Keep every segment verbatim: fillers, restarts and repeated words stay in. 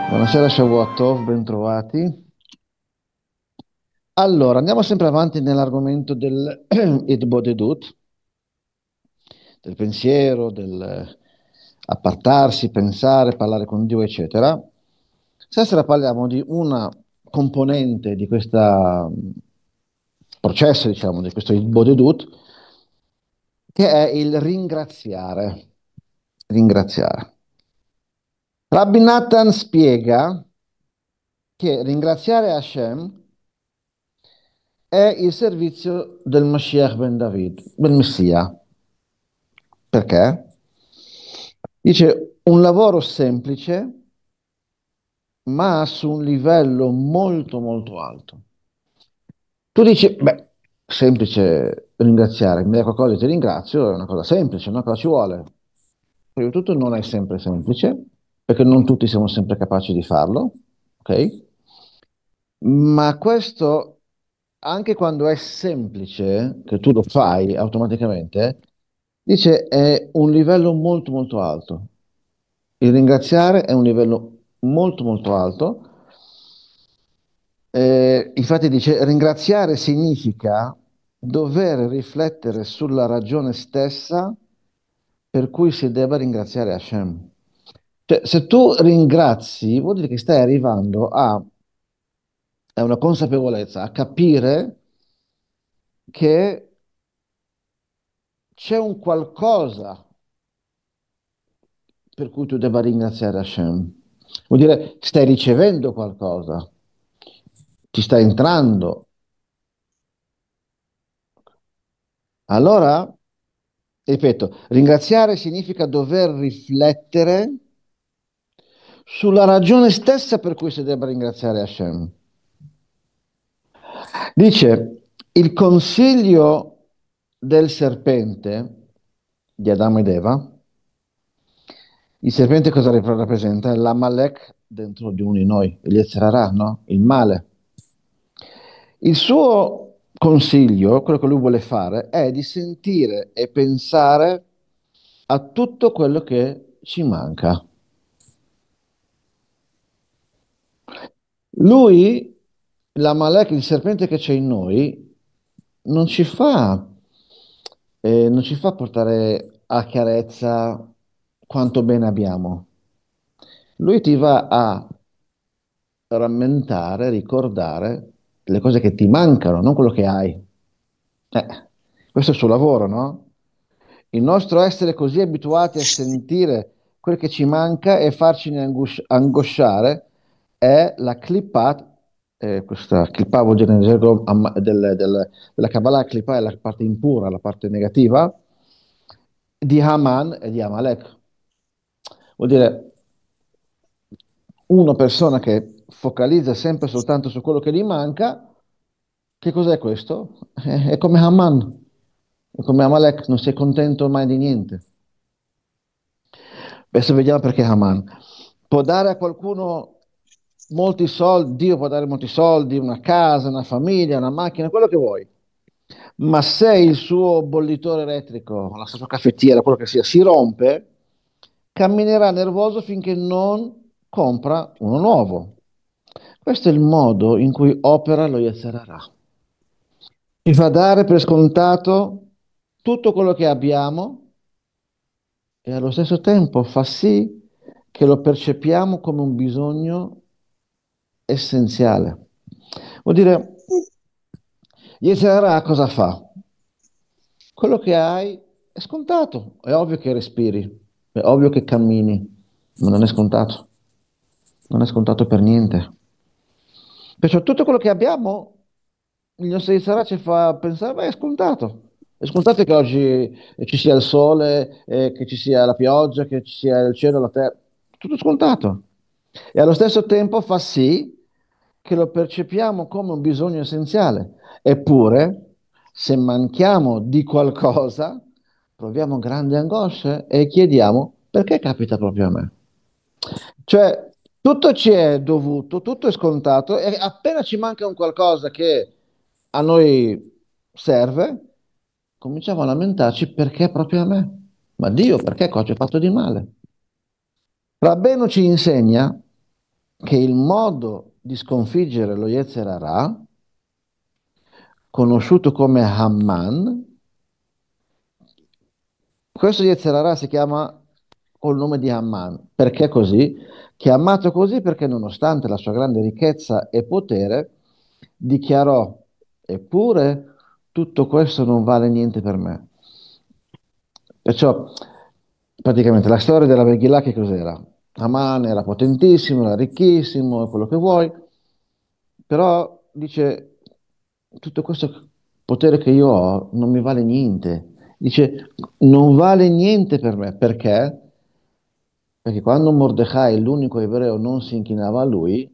Buonasera Shavuot Tov, bentrovati. Allora, andiamo sempre avanti nell'argomento del Itbodedut, del pensiero, del appartarsi, pensare, parlare con Dio, eccetera. Stasera parliamo di una componente di questo processo, diciamo, di questo Itbodedut, che è il ringraziare. Ringraziare. Rabbi Nathan spiega che ringraziare Hashem è il servizio del Mashiach ben David, del Messia. Perché? Dice un lavoro semplice, ma su un livello molto molto alto. Tu dici, beh, semplice ringraziare, mi dai qualcosa e ti ringrazio, è una cosa semplice, no? Cosa ci vuole? Prima di tutto non è sempre semplice, perché non tutti siamo sempre capaci di farlo, ok? Ma questo, anche quando è semplice, che tu lo fai automaticamente, dice è un livello molto molto alto. Il ringraziare è un livello molto molto alto. Eh, infatti dice ringraziare significa dover riflettere sulla ragione stessa per cui si deve ringraziare Hashem. Cioè, se tu ringrazi, vuol dire che stai arrivando a, a una consapevolezza, a capire che c'è un qualcosa per cui tu debba ringraziare Hashem. Vuol dire stai ricevendo qualcosa, ti sta entrando. Allora, ripeto, ringraziare significa dover riflettere sulla ragione stessa per cui si debba ringraziare Hashem. Dice, il consiglio del serpente di Adamo ed Eva, il serpente cosa rip- rappresenta? L'Amalek dentro di uno di noi, il Yetzer Hara, no? Il male. Il suo consiglio, quello che lui vuole fare, è di sentire e pensare a tutto quello che ci manca. Lui, l'Amalek, il serpente che c'è in noi, non ci fa, eh, non ci fa portare a chiarezza quanto bene abbiamo. Lui ti va a rammentare, ricordare le cose che ti mancano, non quello che hai. Eh, questo è il suo lavoro, no? Il nostro essere così abituati a sentire quel che ci manca e farcene angos- angosciare è la clipat, eh, questa clipa vuol dire nel gergo am- del- del- della Kabbalah, clipa è la parte impura, la parte negativa, di Haman e di Amalek. Vuol dire una persona che focalizza sempre soltanto su quello che gli manca, che cos'è questo? È, è come Haman, è come Amalek, non si è contento mai di niente. Adesso vediamo perché Haman. Può dare a qualcuno molti soldi, Dio può dare molti soldi, una casa, una famiglia, una macchina, quello che vuoi. Ma se il suo bollitore elettrico, la sua caffettiera, quello che sia, si rompe, camminerà nervoso finché non compra uno nuovo. Questo è il modo in cui opera lo Yetzer Hara. Ci fa dare per scontato tutto quello che abbiamo e allo stesso tempo fa sì che lo percepiamo come un bisogno essenziale. Vuol dire, Yetzirah cosa fa? Quello che hai è scontato, è ovvio che respiri, è ovvio che cammini, ma non è scontato, non è scontato per niente. Perciò tutto quello che abbiamo, il nostro Yetzirah ci fa pensare, beh, è scontato. È scontato che oggi ci sia il sole, eh, che ci sia la pioggia, che ci sia il cielo, la terra, tutto scontato. E allo stesso tempo fa sì che lo percepiamo come un bisogno essenziale. Eppure, se manchiamo di qualcosa, proviamo grandi angosce e chiediamo perché capita proprio a me. Cioè, tutto ci è dovuto, tutto è scontato e appena ci manca un qualcosa che a noi serve, cominciamo a lamentarci perché proprio a me. Ma Dio, perché cosa ho fatto di male? Rabbeinu ci insegna che il modo di sconfiggere lo Yetzer Hara, conosciuto come Haman, questo Yetzer Hara si chiama col nome di Haman. Perché così? Chiamato così perché nonostante la sua grande ricchezza e potere, dichiarò, eppure tutto questo non vale niente per me. Perciò, praticamente, la storia della Megillah che cos'era? Haman era potentissimo, era ricchissimo, quello che vuoi, però dice, tutto questo potere che io ho non mi vale niente. Dice, non vale niente per me. Perché? Perché quando Mordecai, l'unico ebreo, non si inchinava a lui,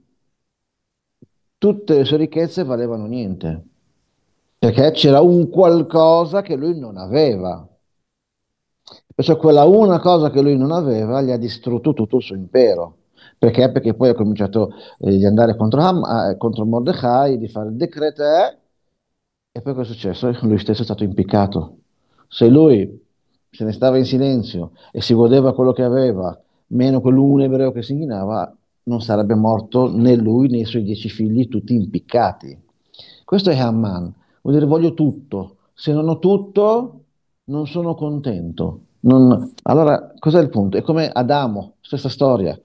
tutte le sue ricchezze valevano niente. Perché c'era un qualcosa che lui non aveva. Perciò quella una cosa che lui non aveva gli ha distrutto tutto il suo impero. Perché? Perché poi ha cominciato eh, di andare contro, Ham- eh, contro Mordecai, di fare il decreto, eh, e poi cosa è successo? Lui stesso è stato impiccato. Se lui se ne stava in silenzio e si godeva quello che aveva, meno quell'un ebreo che si inchinava, non sarebbe morto né lui né i suoi dieci figli, tutti impiccati. Questo è Haman. Vuol dire voglio tutto. Se non ho tutto, non sono contento. Non- Allora, cos'è il punto? È come Adamo, stessa storia.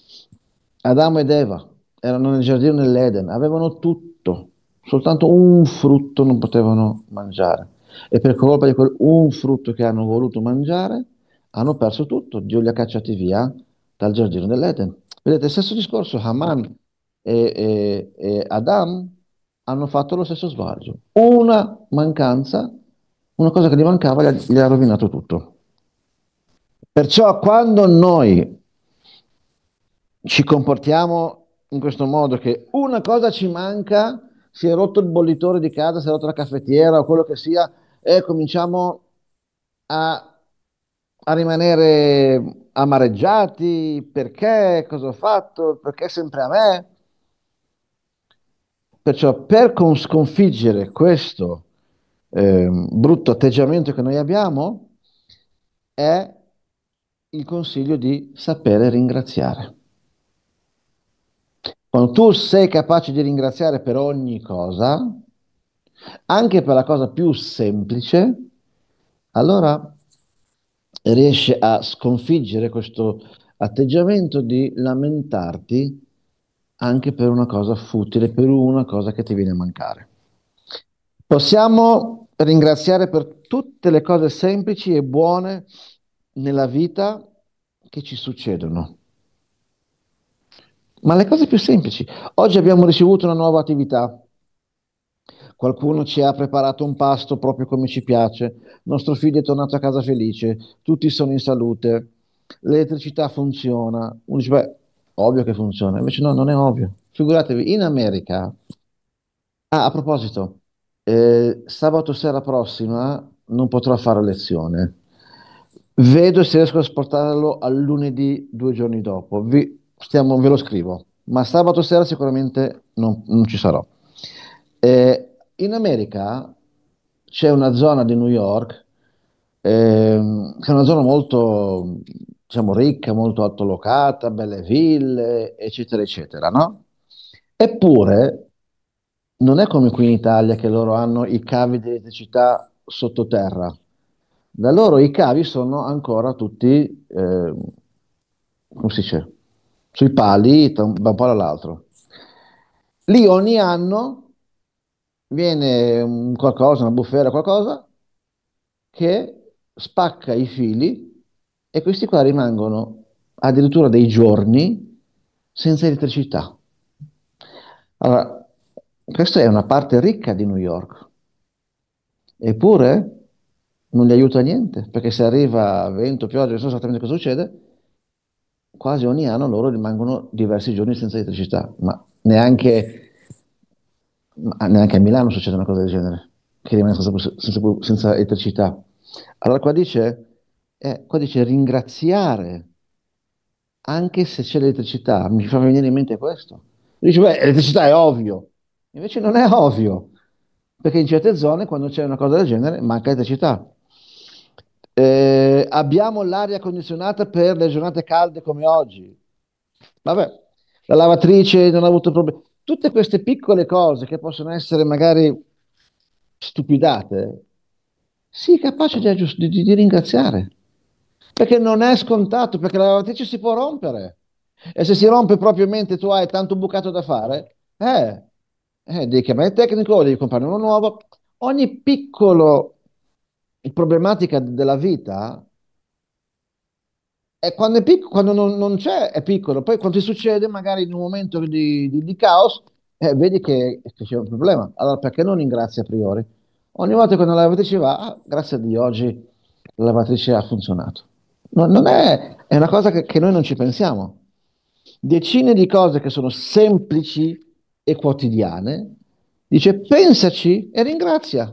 Adamo ed Eva erano nel giardino dell'Eden, avevano tutto, soltanto un frutto non potevano mangiare. E per colpa di quel un frutto che hanno voluto mangiare, hanno perso tutto. Dio li ha cacciati via dal giardino dell'Eden. Vedete, stesso discorso, Haman e, e- e Adam hanno fatto lo stesso sbaglio. Una mancanza, una cosa che gli mancava, gli ha, gli ha rovinato tutto. Perciò quando noi ci comportiamo in questo modo, che una cosa ci manca, si è rotto il bollitore di casa, si è rotta la caffettiera o quello che sia, e cominciamo a, a rimanere amareggiati, perché cosa ho fatto, perché sempre a me. Perciò per con- sconfiggere questo ehm, brutto atteggiamento che noi abbiamo, è il consiglio di sapere ringraziare. Quando tu sei capace di ringraziare per ogni cosa, anche per la cosa più semplice, allora riesci a sconfiggere questo atteggiamento di lamentarti anche per una cosa futile, per una cosa che ti viene a mancare. Possiamo ringraziare per tutte le cose semplici e buone nella vita che ci succedono. Ma le cose più semplici. Oggi abbiamo ricevuto una nuova attività. Qualcuno ci ha preparato un pasto proprio come ci piace. Nostro figlio è tornato a casa felice. Tutti sono in salute. L'elettricità funziona. Uno dice, beh, ovvio che funziona. Invece no, non è ovvio. Figuratevi, in America. Ah, a proposito, eh, sabato sera prossima non potrò fare lezione. Vedo se riesco a sportarlo al lunedì due giorni dopo. Vi, stiamo- ve lo scrivo, ma sabato sera sicuramente non, non ci sarò. Eh, in America c'è una zona di New York ehm, che è una zona molto, diciamo, ricca, molto altolocata, belle ville, eccetera, eccetera, no? Eppure non è come qui in Italia che loro hanno i cavi di elettricità sottoterra. Da loro i cavi sono ancora tutti, eh, come si dice, sui pali da un da un palo all'altro. Lì ogni anno viene un qualcosa, una bufera, qualcosa che spacca i fili e questi qua rimangono addirittura dei giorni senza elettricità. Allora, questa è una parte ricca di New York, eppure non gli aiuta niente, perché se arriva vento, pioggia, non so esattamente cosa succede, quasi ogni anno loro rimangono diversi giorni senza elettricità, ma neanche, ma neanche a Milano succede una cosa del genere, che rimane senza, senza- senza elettricità. Allora qua dice, eh, qua dice ringraziare, anche se c'è l'elettricità, mi fa venire in mente questo. Dice, beh, l'elettricità è ovvio, invece non è ovvio, perché in certe zone, quando c'è una cosa del genere, manca elettricità. Eh, abbiamo l'aria condizionata per le giornate calde come oggi. Vabbè, la lavatrice non ha avuto problemi. Tutte queste piccole cose che possono essere magari stupidate, sii capace di, aggiust- di- di ringraziare. Perché non è scontato, perché la lavatrice si può rompere. E se si rompe proprio mentre tu hai tanto bucato da fare, eh, eh, devi chiamare il tecnico o devi comprare uno nuovo. Ogni piccolo problematica della vita è quando, è pic- quando non, non c'è, è piccolo. Poi quando ti succede, magari in un momento di, di- di caos, eh, vedi che, che c'è un problema. Allora perché non ringrazi a priori? Ogni volta che una lavatrice va, ah, grazie a Dio, oggi la lavatrice ha funzionato. No- non è, è una cosa che, che noi non ci pensiamo. Decine di cose che sono semplici e quotidiane, dice pensaci e ringrazia.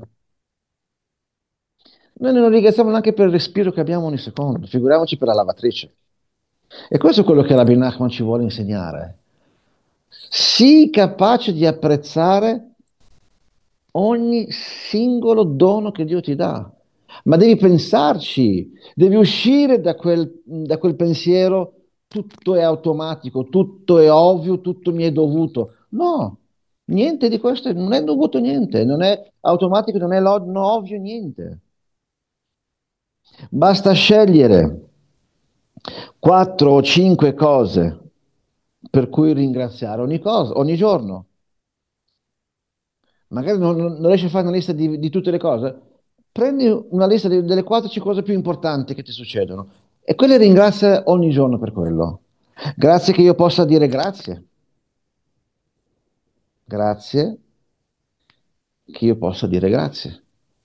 Noi non ringraziamo neanche per il respiro che abbiamo ogni secondo, figuriamoci per la lavatrice. E questo è quello che Rabbi Nachman ci vuole insegnare. Sii capace di apprezzare ogni singolo dono che Dio ti dà, ma devi pensarci, devi uscire da quel, da quel pensiero, tutto è automatico, tutto è ovvio, tutto mi è dovuto. No, niente di questo, non è dovuto niente, non è automatico, non è lo- non ovvio niente. Basta scegliere quattro o cinque cose per cui ringraziare ogni cosa, ogni giorno. Magari non, non- non riesci a fare una lista di, di tutte le cose. Prendi una lista di- delle quattro o cinque cose più importanti che ti succedono e quelle ringrazia ogni giorno per quello. Grazie che io possa dire grazie. Grazie che io possa dire grazie.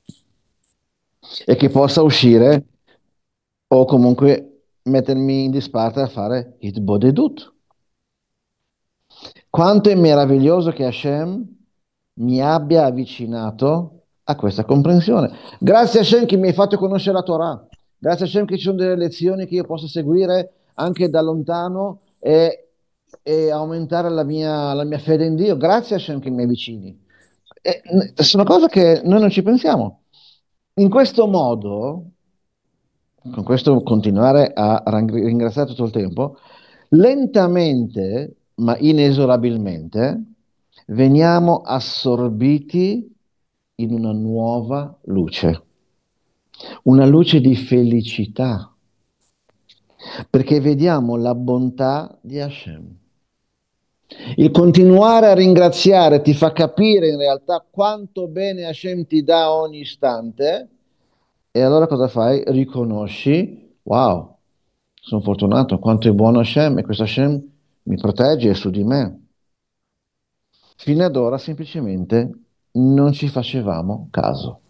E che possa uscire o comunque mettermi in disparte a fare il bodedut. Quanto è meraviglioso che Hashem mi abbia avvicinato a questa comprensione. Grazie a Hashem che mi hai fatto conoscere la Torah. Grazie a Hashem che ci sono delle lezioni che io posso seguire anche da lontano e, e aumentare la mia, la mia fede in Dio. Grazie a Hashem che mi avvicini. E, n- sono cose che noi non ci pensiamo. In questo modo, con questo continuare a rang- ringraziare tutto il tempo, lentamente ma inesorabilmente veniamo assorbiti in una nuova luce, una luce di felicità, perché vediamo la bontà di Hashem. Il continuare a ringraziare ti fa capire in realtà quanto bene Hashem ti dà ogni istante e allora cosa fai? Riconosci, wow, sono fortunato, quanto è buono Hashem e questo Hashem mi protegge su di me. Fino ad ora semplicemente non ci facevamo caso.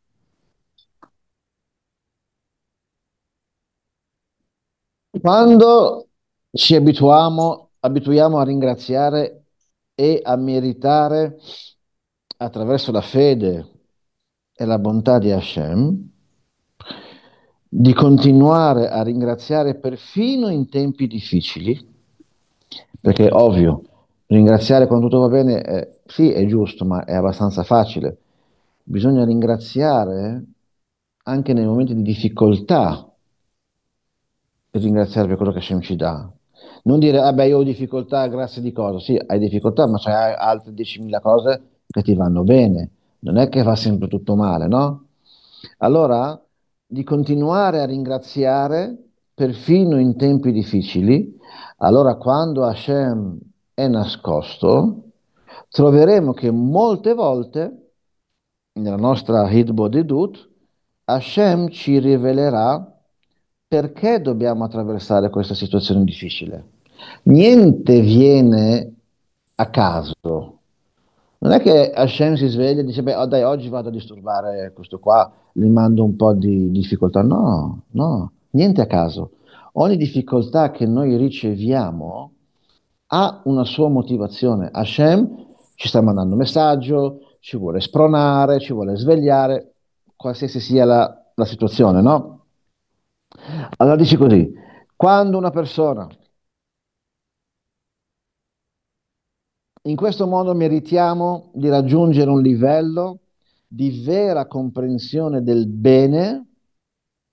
Quando ci abituiamo, abituiamo a ringraziare e a meritare attraverso la fede e la bontà di Hashem, di continuare a ringraziare perfino in tempi difficili, perché ovvio, ringraziare quando tutto va bene, eh, sì, è giusto, ma è abbastanza facile. Bisogna ringraziare anche nei momenti di difficoltà e ringraziare per quello che Hashem ci dà. Non dire, vabbè, io ho difficoltà, grazie di cosa? Sì, hai difficoltà, ma c'hai altre diecimila cose che ti vanno bene. Non è che va sempre tutto male, no? Allora, di continuare a ringraziare perfino in tempi difficili, allora quando Hashem è nascosto, troveremo che molte volte nella nostra Hidbodedut, Hashem ci rivelerà perché dobbiamo attraversare questa situazione difficile. Niente viene a caso. Non è che Hashem si sveglia e dice, beh, oh, dai, oggi vado a disturbare questo qua, gli mando un po' di difficoltà. No, no, niente a caso. Ogni difficoltà che noi riceviamo ha una sua motivazione. Hashem ci sta mandando un messaggio, ci vuole spronare, ci vuole svegliare, qualsiasi sia la, la situazione, no? Allora dici così, quando una persona in questo modo meritiamo di raggiungere un livello di vera comprensione del bene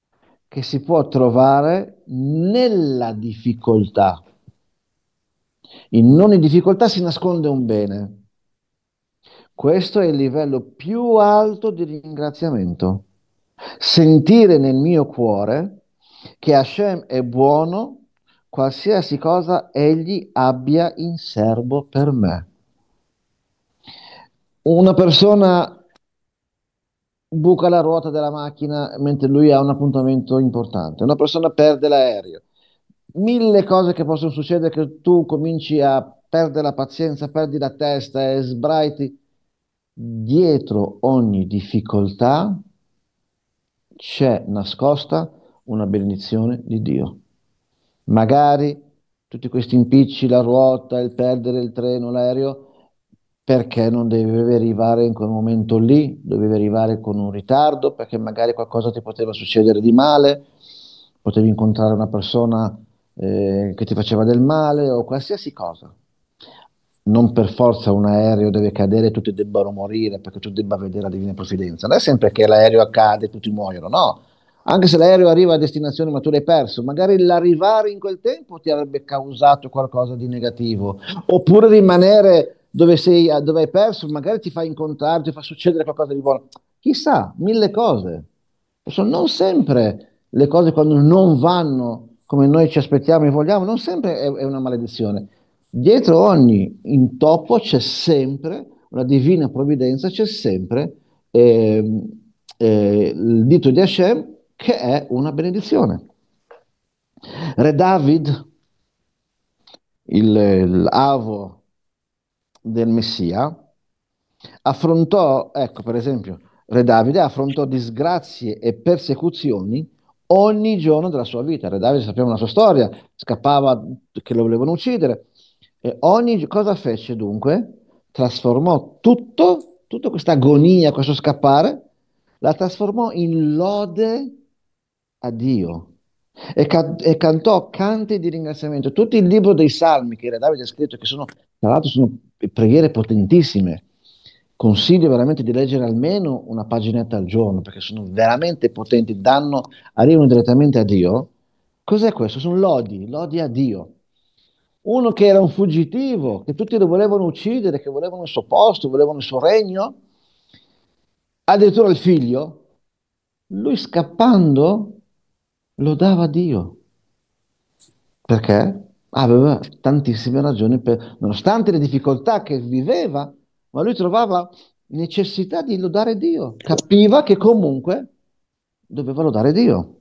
che si può trovare nella difficoltà. In ogni difficoltà si nasconde un bene. Questo è il livello più alto di ringraziamento. Sentire nel mio cuore che Hashem è buono, qualsiasi cosa egli abbia in serbo per me. Una persona buca la ruota della macchina mentre lui ha un appuntamento importante. Una persona perde l'aereo. Mille cose che possono succedere che tu cominci a perdere la pazienza, perdi la testa e sbraiti. Dietro ogni difficoltà c'è nascosta una benedizione di Dio. Magari tutti questi impicci, la ruota, il perdere il treno, l'aereo, perché non devi arrivare in quel momento lì, dovevi arrivare con un ritardo, perché magari qualcosa ti poteva succedere di male, potevi incontrare una persona eh, che ti faceva del male o qualsiasi cosa. Non per forza un aereo deve cadere e tutti debbano morire perché tu debba vedere la divina provvidenza. Non è sempre che l'aereo accade e tutti muoiono, no. Anche se l'aereo arriva a destinazione ma tu l'hai perso, magari l'arrivare in quel tempo ti avrebbe causato qualcosa di negativo, oppure rimanere dove sei, dove hai perso, magari ti fa incontrare, ti fa succedere qualcosa di buono. Chissà, mille cose. Sono non sempre le cose quando non vanno come noi ci aspettiamo e vogliamo, non sempre è, è una maledizione. Dietro ogni intoppo c'è sempre una divina provvidenza, c'è sempre ehm, eh, il dito di Hashem che è una benedizione. Re David, il, l'avo del Messia, affrontò, ecco per esempio, Re Davide affrontò disgrazie e persecuzioni ogni giorno della sua vita. Re Davide sappiamo la sua storia, scappava che lo volevano uccidere. E ogni cosa fece dunque? Trasformò tutto, tutta questa agonia, questo scappare, la trasformò in lode a Dio e, ca- e cantò canti di ringraziamento. Tutto il libro dei Salmi che Re Davide ha scritto, che sono, tra l'altro, sono preghiere potentissime. Consiglio veramente di leggere almeno una paginetta al giorno perché sono veramente potenti, danno, arrivano direttamente a Dio. Cos'è questo? Sono lodi, lodi a Dio. Uno che era un fuggitivo, che tutti lo volevano uccidere, che volevano il suo posto, volevano il suo regno, addirittura il figlio, lui scappando lo dava a Dio. Perché? Aveva tantissime ragioni per, nonostante le difficoltà che viveva, ma lui trovava necessità di lodare Dio. Capiva che comunque doveva lodare Dio.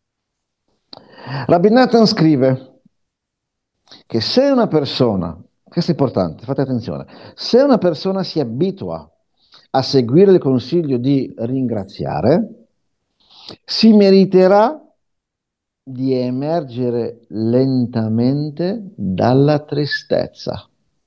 Rabbi Nathan scrive che se una persona, questo è importante, fate attenzione, se una persona si abitua a seguire il consiglio di ringraziare, si meriterà di emergere lentamente dalla tristezza.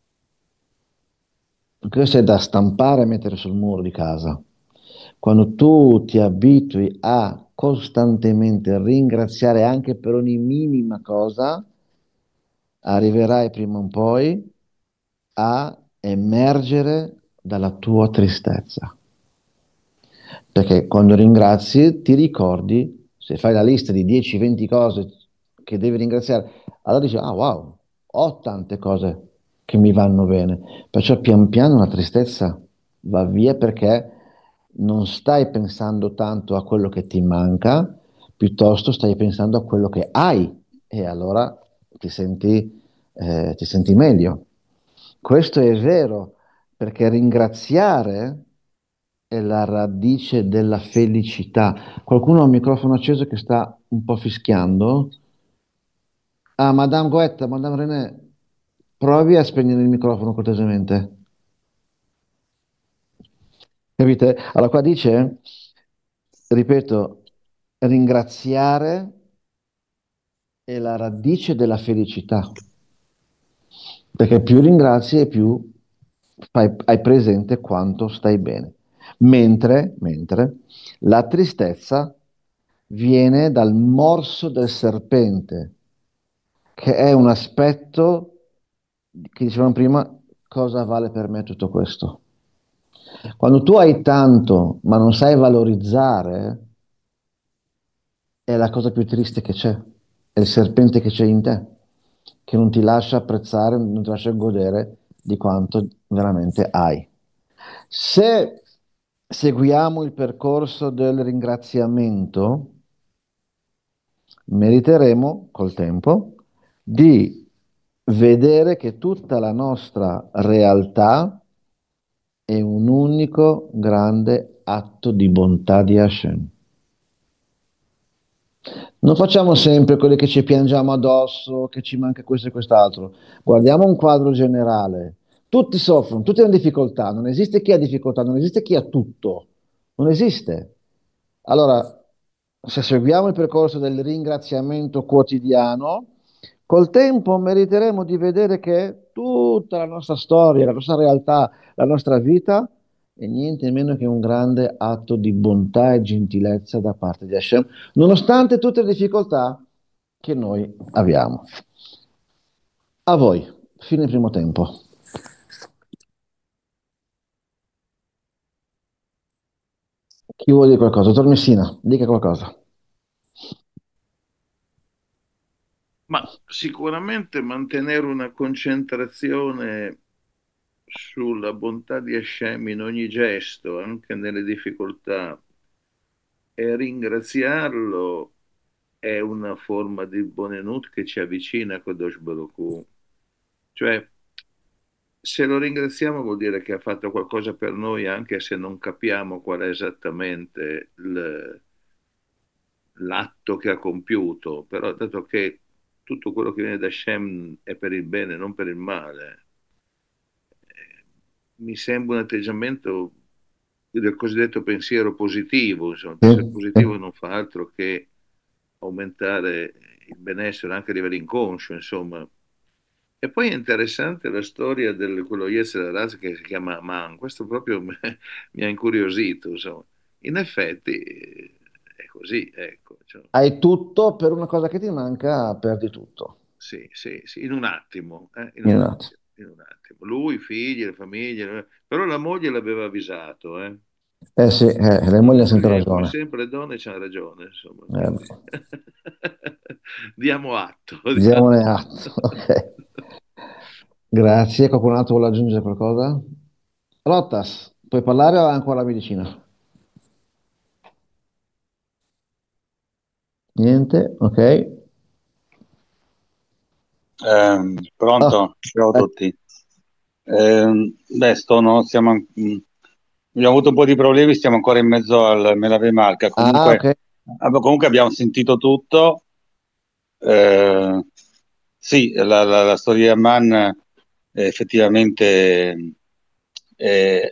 Questo è da stampare e mettere sul muro di casa. Quando tu ti abitui a costantemente ringraziare anche per ogni minima cosa, arriverai prima o poi a emergere dalla tua tristezza. Perché quando ringrazi ti ricordi, se fai la lista di dieci venti cose che devi ringraziare, allora dici, ah wow, ho tante cose che mi vanno bene. Perciò pian piano la tristezza va via perché non stai pensando tanto a quello che ti manca, piuttosto stai pensando a quello che hai e allora ti senti, eh, ti senti meglio. Questo è vero perché ringraziare è la radice della felicità. Qualcuno ha un microfono acceso che sta un po' fischiando. Ah, Madame Goetta, Madame René, provi a spegnere il microfono cortesemente. Capite? Allora qua dice, ripeto, ringraziare è la radice della felicità, perché più ringrazi e più fai- hai presente quanto stai bene. Mentre, mentre la tristezza viene dal morso del serpente, che è un aspetto che dicevamo prima, cosa vale per me tutto questo? Quando tu hai tanto, ma non sai valorizzare, è la cosa più triste che c'è, è il serpente che c'è in te. che non ti lascia apprezzare, non ti lascia godere di quanto veramente hai. Se seguiamo il percorso del ringraziamento, meriteremo col tempo di vedere che tutta la nostra realtà è un unico grande atto di bontà di Hashem. Non facciamo sempre quelli che ci piangiamo addosso, che ci manca questo e quest'altro. Guardiamo un quadro generale. Tutti soffrono, tutti hanno difficoltà. Non esiste chi ha difficoltà, non esiste chi ha tutto. Non esiste. Allora, se seguiamo il percorso del ringraziamento quotidiano, col tempo meriteremo di vedere che tutta la nostra storia, la nostra realtà, la nostra vita è niente meno che un grande atto di bontà e gentilezza da parte di Hashem, nonostante tutte le difficoltà che noi abbiamo. A voi, fine primo tempo. Chi vuole dire qualcosa? Dottor Messina, dica qualcosa. Ma sicuramente mantenere una concentrazione sulla bontà di Hashem in ogni gesto, anche nelle difficoltà, e ringraziarlo è una forma di Bonenut che ci avvicina a Kadosh Baruch Hu. Cioè, se lo ringraziamo vuol dire che ha fatto qualcosa per noi, anche se non capiamo qual è esattamente il- l'atto che ha compiuto, però dato che tutto quello che viene da Shem è per il bene, non per il male, eh, mi sembra un atteggiamento del cosiddetto pensiero positivo. Insomma, il Sì, pensiero sì. positivo non fa altro che aumentare il benessere anche a livello inconscio, insomma. E poi è interessante la storia di quello Yetzer Hara che si chiama Man, questo proprio mi mi ha incuriosito, insomma. In effetti eh, è così, ecco, cioè, Hai tutto, per una cosa che ti manca, perdi tutto. sì, sì, sì, in un attimo, eh, in In un un attimo. attimo, in un attimo. Lui, i figli, la famiglia, eh, però la moglie l'aveva avvisato, eh. Eh sì, eh, le mogli Come, hanno sempre moglie- come ragione. sempre le donne c'hanno ragione, insomma, Eh, quindi diamo atto. diamone atto. Ok. Grazie. Qualcun altro vuole aggiungere qualcosa? Rottas, puoi parlare o hai ancora la medicina? Niente, ok. Ehm, Ah, pronto? Ciao a eh, tutti. Ehm, beh, sto, no, stiamo, an- mh, abbiamo avuto un po' di problemi, stiamo ancora in mezzo al Melave Marca. ah, Comunque, ok. ab- comunque abbiamo sentito tutto. Eh, sì, la, la- la storia di Amman è effettivamente eh,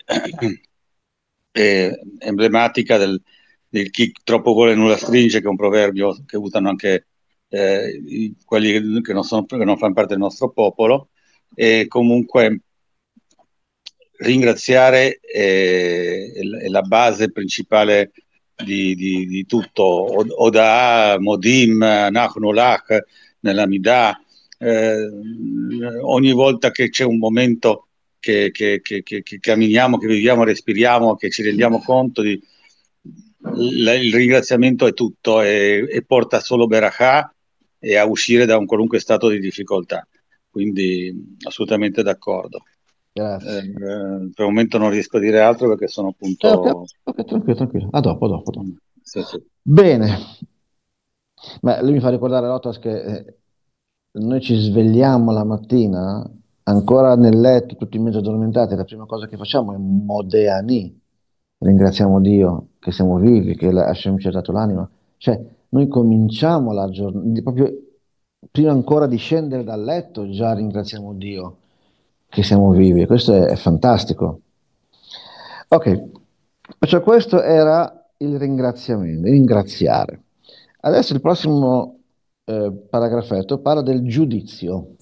è emblematica del, del chi troppo vuole nulla stringe, che è un proverbio che usano anche eh, i- quelli che non, sono, che non fanno parte del nostro popolo. E comunque ringraziare è, è la è la base principale di, di- di tutto. Od- Oda, Modim, Nachnu Lach, nella Midah. Eh, ogni volta che c'è un momento che, che- che- che- che camminiamo, che viviamo, respiriamo, che ci rendiamo conto di il, il ringraziamento è tutto e, e porta solo Berachà e a uscire da un qualunque stato di difficoltà. Quindi assolutamente d'accordo. Eh, Grazie. per il momento non riesco a dire altro perché sono Eh, ok, appunto... ok, tranquillo, tranquillo. A dopo, a dopo, a dopo. Sì, sì. Bene. Beh, lui mi fa ricordare, Rotas, che eh, noi ci svegliamo la mattina ancora nel letto, tutti mezzo addormentati, la prima cosa che facciamo è Modeani, ringraziamo Dio che siamo vivi, che la- Hashem ci ha dato l'anima. Cioè, noi cominciamo la giornata, proprio prima ancora di scendere dal letto, già ringraziamo Dio che siamo vivi. Questo è, è fantastico. Ok, cioè questo era il ringraziamento, il ringraziare. Adesso il prossimo eh, paragrafetto parla del giudizio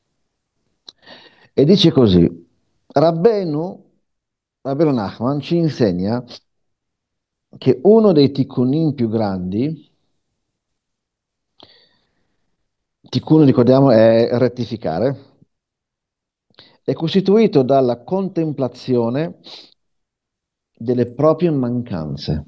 e dice così: Rabbenu, Rabbenu Nachman ci insegna che uno dei tikkunim più grandi, tikkun ricordiamo è rettificare, è costituito dalla contemplazione delle proprie mancanze.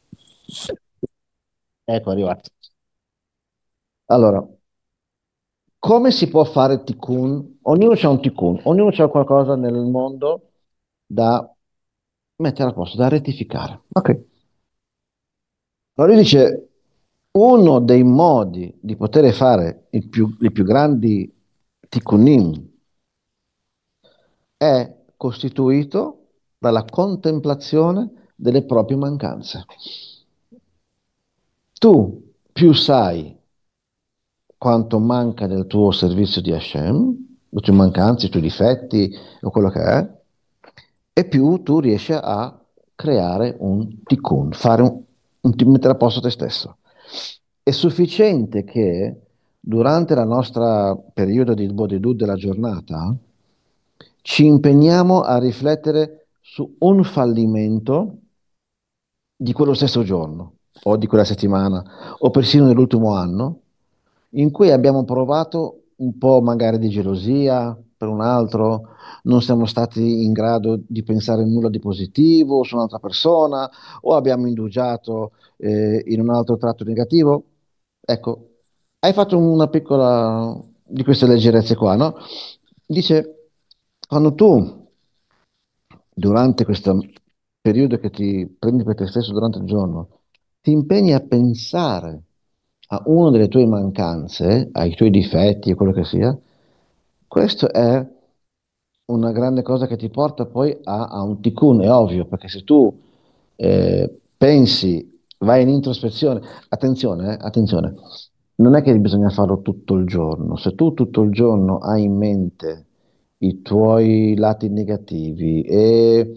Ecco, arrivato. Allora, Come si può fare tikkun? Ognuno c'ha un tikkun, ognuno c'ha qualcosa nel mondo da mettere a posto, da rettificare. Ok. Allora lui dice, uno dei modi di poter fare i più, i più grandi tikkunim è costituito dalla contemplazione delle proprie mancanze. Tu più sai quanto manca nel tuo servizio di Hashem, le tue mancanze, i tuoi difetti o quello che è, e più tu riesci a creare un tikkun, fare un, un, mettere a posto te stesso. È sufficiente che durante la nostra periodo di Bodhidut della giornata ci impegniamo a riflettere su un fallimento di quello stesso giorno, o di quella settimana, o persino dell'ultimo anno, in cui abbiamo provato un po' magari di gelosia per un altro, non siamo stati in grado di pensare nulla di positivo su un'altra persona, o abbiamo indugiato eh, in un altro tratto negativo. Ecco, hai fatto una piccola di queste leggerezze qua, no? Dice, quando tu durante questo periodo che ti prendi per te stesso durante il giorno, ti impegni a pensare a una delle tue mancanze, ai tuoi difetti e quello che sia, questo è una grande cosa che ti porta poi a, a un tikkun, è ovvio, perché se tu eh, pensi, vai in introspezione, attenzione, eh, attenzione, non è che bisogna farlo tutto il giorno, se tu tutto il giorno hai in mente i tuoi lati negativi e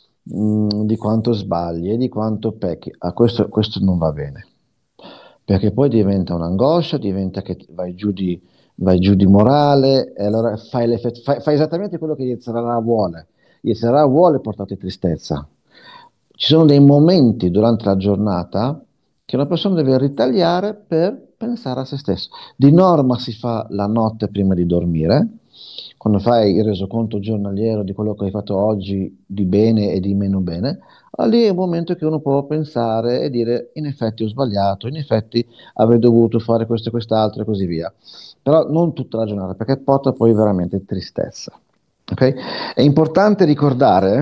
mh, di quanto sbagli e di quanto pecchi, ah, questo, questo non va bene, perché poi diventa un'angoscia, diventa che vai giù di, vai giù di morale, e allora fai, l'effetto- fai, fai esattamente quello che Yetzirah vuole. Yetzirah vuole portarti tristezza. Ci sono dei momenti durante la giornata che una persona deve ritagliare per pensare a se stesso. Di norma si fa la notte prima di dormire, quando fai il resoconto giornaliero di quello che hai fatto oggi di bene e di meno bene, lì è un momento che uno può pensare e dire in effetti ho sbagliato, in effetti avrei dovuto fare questo e quest'altro e così via. Però non tutta la giornata, perché porta poi veramente tristezza. Ok? È importante ricordare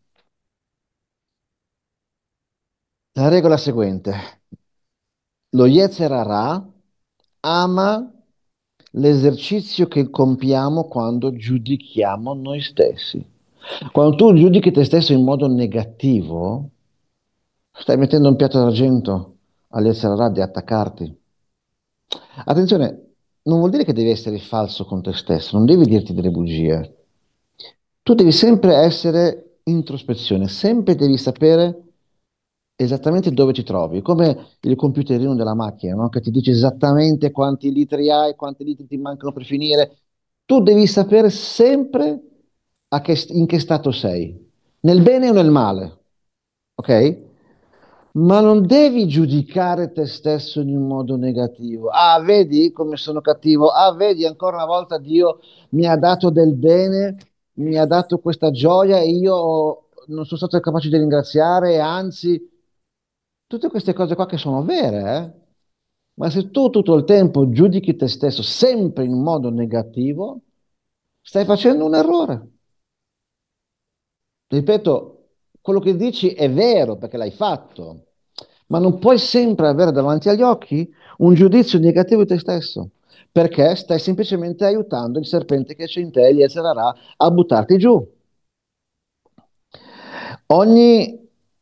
la regola seguente. Lo Yetzer Hara ama l'esercizio che compiamo quando giudichiamo noi stessi. Quando tu giudichi te stesso in modo negativo, stai mettendo un piatto d'argento all'Yetzer Hara di attaccarti. Attenzione, non vuol dire che devi essere falso con te stesso, non devi dirti delle bugie. Tu devi sempre essere introspezione, sempre devi sapere esattamente dove ti trovi, come il computerino della macchina, no? Che ti dice esattamente quanti litri hai, quanti litri ti mancano per finire. Tu devi sapere sempre a che- in che stato sei, nel bene o nel male, ok? Ma non devi giudicare te stesso in un modo negativo. Ah, vedi come sono cattivo? Ah, vedi, ancora una volta Dio mi ha dato del bene, mi ha dato questa gioia e io non sono stato capace di ringraziare, anzi, tutte queste cose qua che sono vere, eh? Ma se tu tutto il tempo giudichi te stesso sempre in modo negativo, stai facendo un errore. Ripeto, quello che dici è vero perché l'hai fatto, ma non puoi sempre avere davanti agli occhi un giudizio negativo di te stesso, perché stai semplicemente aiutando il serpente che c'è in te, gli Yetzirah, a buttarti giù. Ogni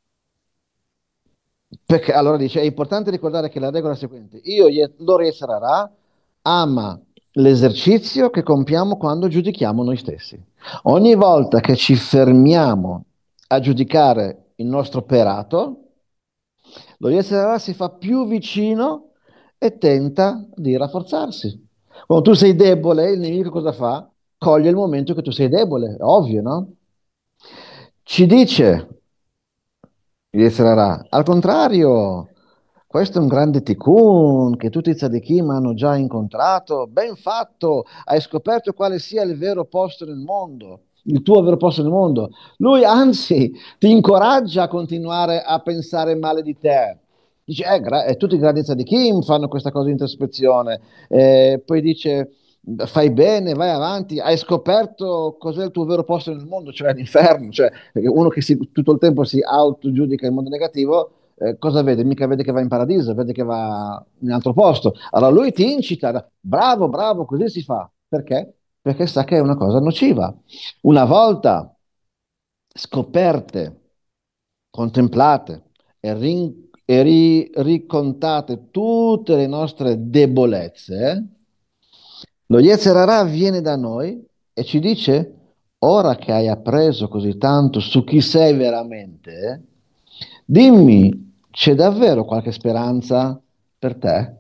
Perché allora dice, è importante ricordare che la regola è la seguente, io, Ye- loro Yetzirah, ama l'esercizio che compiamo quando giudichiamo noi stessi. Ogni volta che ci fermiamo a giudicare il nostro operato, lo Yetzirah si fa più vicino e tenta di rafforzarsi. Quando tu sei debole, il nemico cosa fa? Coglie il momento che tu sei debole, è ovvio, no? Ci dice Yetzirah, al contrario, questo è un grande tikkun che tutti i tzadikim hanno già incontrato. Ben fatto, hai scoperto quale sia il vero posto nel mondo, il tuo vero posto nel mondo. Lui anzi ti incoraggia a continuare a pensare male di te. Dice, eh, gra- eh, tutti i grandi tzadikim fanno questa cosa di introspezione. Eh, poi dice, fai bene, vai avanti, hai scoperto cos'è il tuo vero posto nel mondo, cioè l'inferno, cioè perché uno che si- tutto il tempo si autogiudica in modo negativo, eh, cosa vede? Mica vede che va in paradiso, vede che va in un altro posto. Allora lui ti incita, bravo, bravo, così si fa. Perché? Perché sa che è una cosa nociva. Una volta scoperte, contemplate e, rin- e ri- ricontate tutte le nostre debolezze, lo Yetzirah viene da noi e ci dice, ora che hai appreso così tanto su chi sei veramente, dimmi, c'è davvero qualche speranza per te?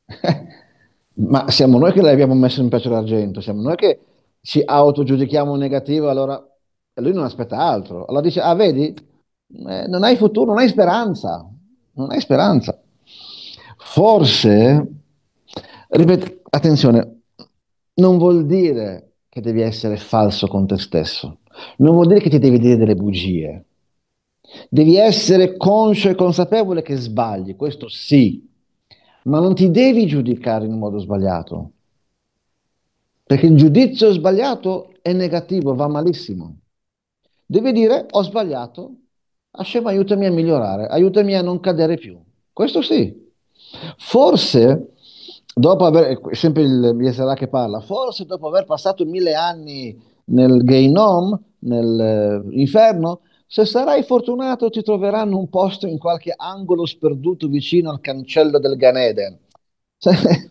Ma siamo noi che l'abbiamo messo in pezzo d'argento, siamo noi che ci autogiudichiamo negativo, allora e lui non aspetta altro. Allora dice, ah, vedi, Eh, non hai futuro, non hai speranza, non hai speranza. Forse, ripeto, attenzione, non vuol dire che devi essere falso con te stesso, non vuol dire che ti devi dire delle bugie. Devi essere conscio e consapevole che sbagli, questo sì, ma non ti devi giudicare in modo sbagliato, perché il giudizio sbagliato è negativo, va malissimo. Devi dire ho sbagliato, Hashem aiutami a migliorare, aiutami a non cadere più. Questo sì. Forse, dopo aver, è sempre il Yeserà che parla, forse dopo aver passato mille anni nel Geinom, nell'inferno, se sarai fortunato ti troveranno un posto in qualche angolo sperduto vicino al cancello del Gan Eden. Cioè,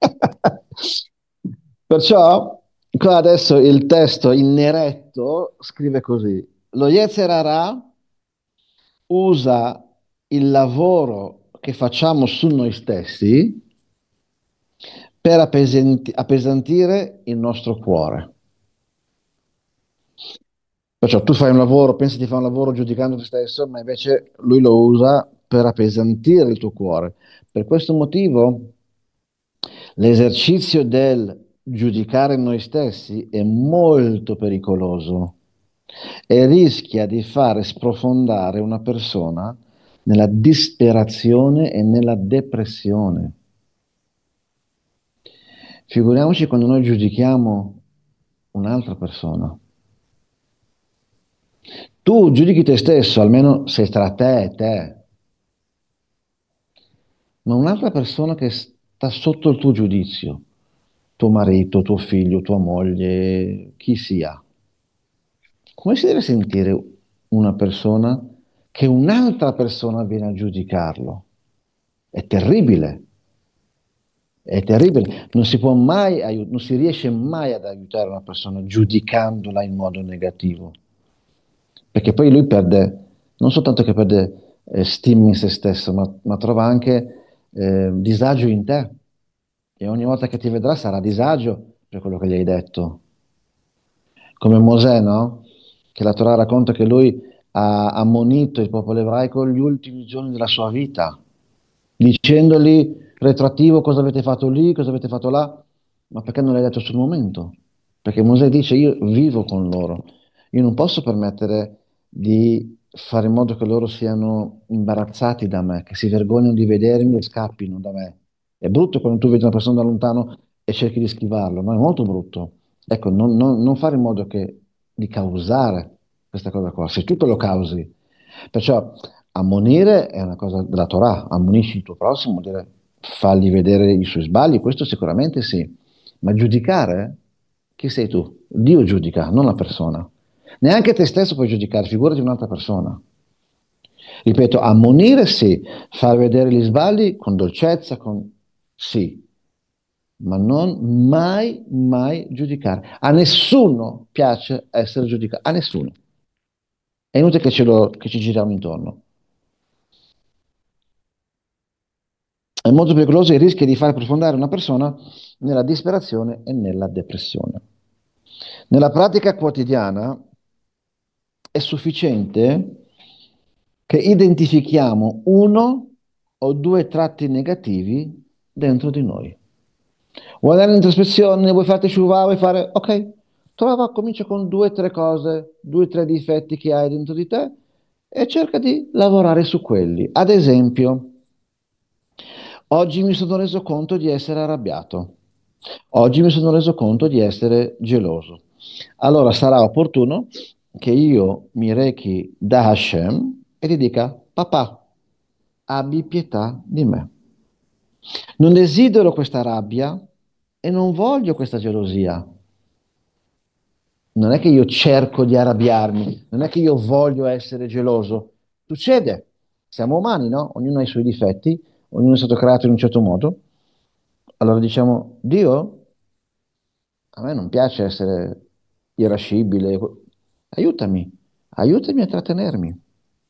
perciò, qua adesso il testo in neretto scrive così: lo Yetzer Hara usa il lavoro che facciamo su noi stessi per appesenti- appesantire il nostro cuore. Perciò tu fai un lavoro, pensi di fare un lavoro giudicando te stesso, ma invece lui lo usa per appesantire il tuo cuore. Per questo motivo l'esercizio del giudicare noi stessi è molto pericoloso e rischia di fare sprofondare una persona nella disperazione e nella depressione. Figuriamoci quando noi giudichiamo un'altra persona. Tu giudichi te stesso, almeno se tra te e te, ma un'altra persona che sta sotto il tuo giudizio, tuo marito, tuo figlio, tua moglie, chi sia. Come si deve sentire una persona che un'altra persona viene a giudicarlo? È terribile, è terribile. Non si può mai aiut- non si riesce mai ad aiutare una persona giudicandola in modo negativo, perché poi lui perde, non soltanto che perde eh, stima in se stesso, ma, ma trova anche eh, disagio in te. E ogni volta che ti vedrà sarà a disagio per quello che gli hai detto. Come Mosè, no? Che la Torah racconta che lui ha ammonito il popolo ebraico gli ultimi giorni della sua vita, dicendogli retroattivo cosa avete fatto lì, cosa avete fatto là, ma perché non l'hai detto sul momento? Perché Mosè dice io vivo con loro, io non posso permettere di fare in modo che loro siano imbarazzati da me, che si vergognano di vedermi e scappino da me. È brutto quando tu vedi una persona da lontano e cerchi di schivarlo, no? È molto brutto. Ecco, non, non- non fare in modo che di causare questa cosa qua, se tu te lo causi. Perciò ammonire è una cosa della Torah, ammonisci il tuo prossimo, vuol dire fargli vedere i suoi sbagli, questo sicuramente sì, ma giudicare, chi sei tu? Dio giudica, non la persona. Neanche te stesso puoi giudicare, figurati un'altra persona. Ripeto, ammonire sì, far vedere gli sbagli con dolcezza, con... sì, ma non mai, mai giudicare. A nessuno piace essere giudicato, a nessuno. È inutile che, ce lo, che ci giriamo intorno. È molto pericoloso e rischia di far profondare una persona nella disperazione e nella depressione. Nella pratica quotidiana è sufficiente che identifichiamo uno o due tratti negativi dentro di noi. Vuoi andare in introspezione, vuoi farti shuvah, vuoi fare, ok, trova, comincia con due o tre cose, due o tre difetti che hai dentro di te e cerca di lavorare su quelli. Ad esempio, oggi mi sono reso conto di essere arrabbiato. Oggi mi sono reso conto di essere geloso. Allora sarà opportuno che io mi rechi da Hashem e gli dica, papà, abbi pietà di me. Non desidero questa rabbia e non voglio questa gelosia. Non è che io cerco di arrabbiarmi, non è che io voglio essere geloso. Succede, siamo umani, no? Ognuno ha i suoi difetti, ognuno è stato creato in un certo modo. Allora diciamo, Dio, a me non piace essere irascibile, aiutami, aiutami a trattenermi.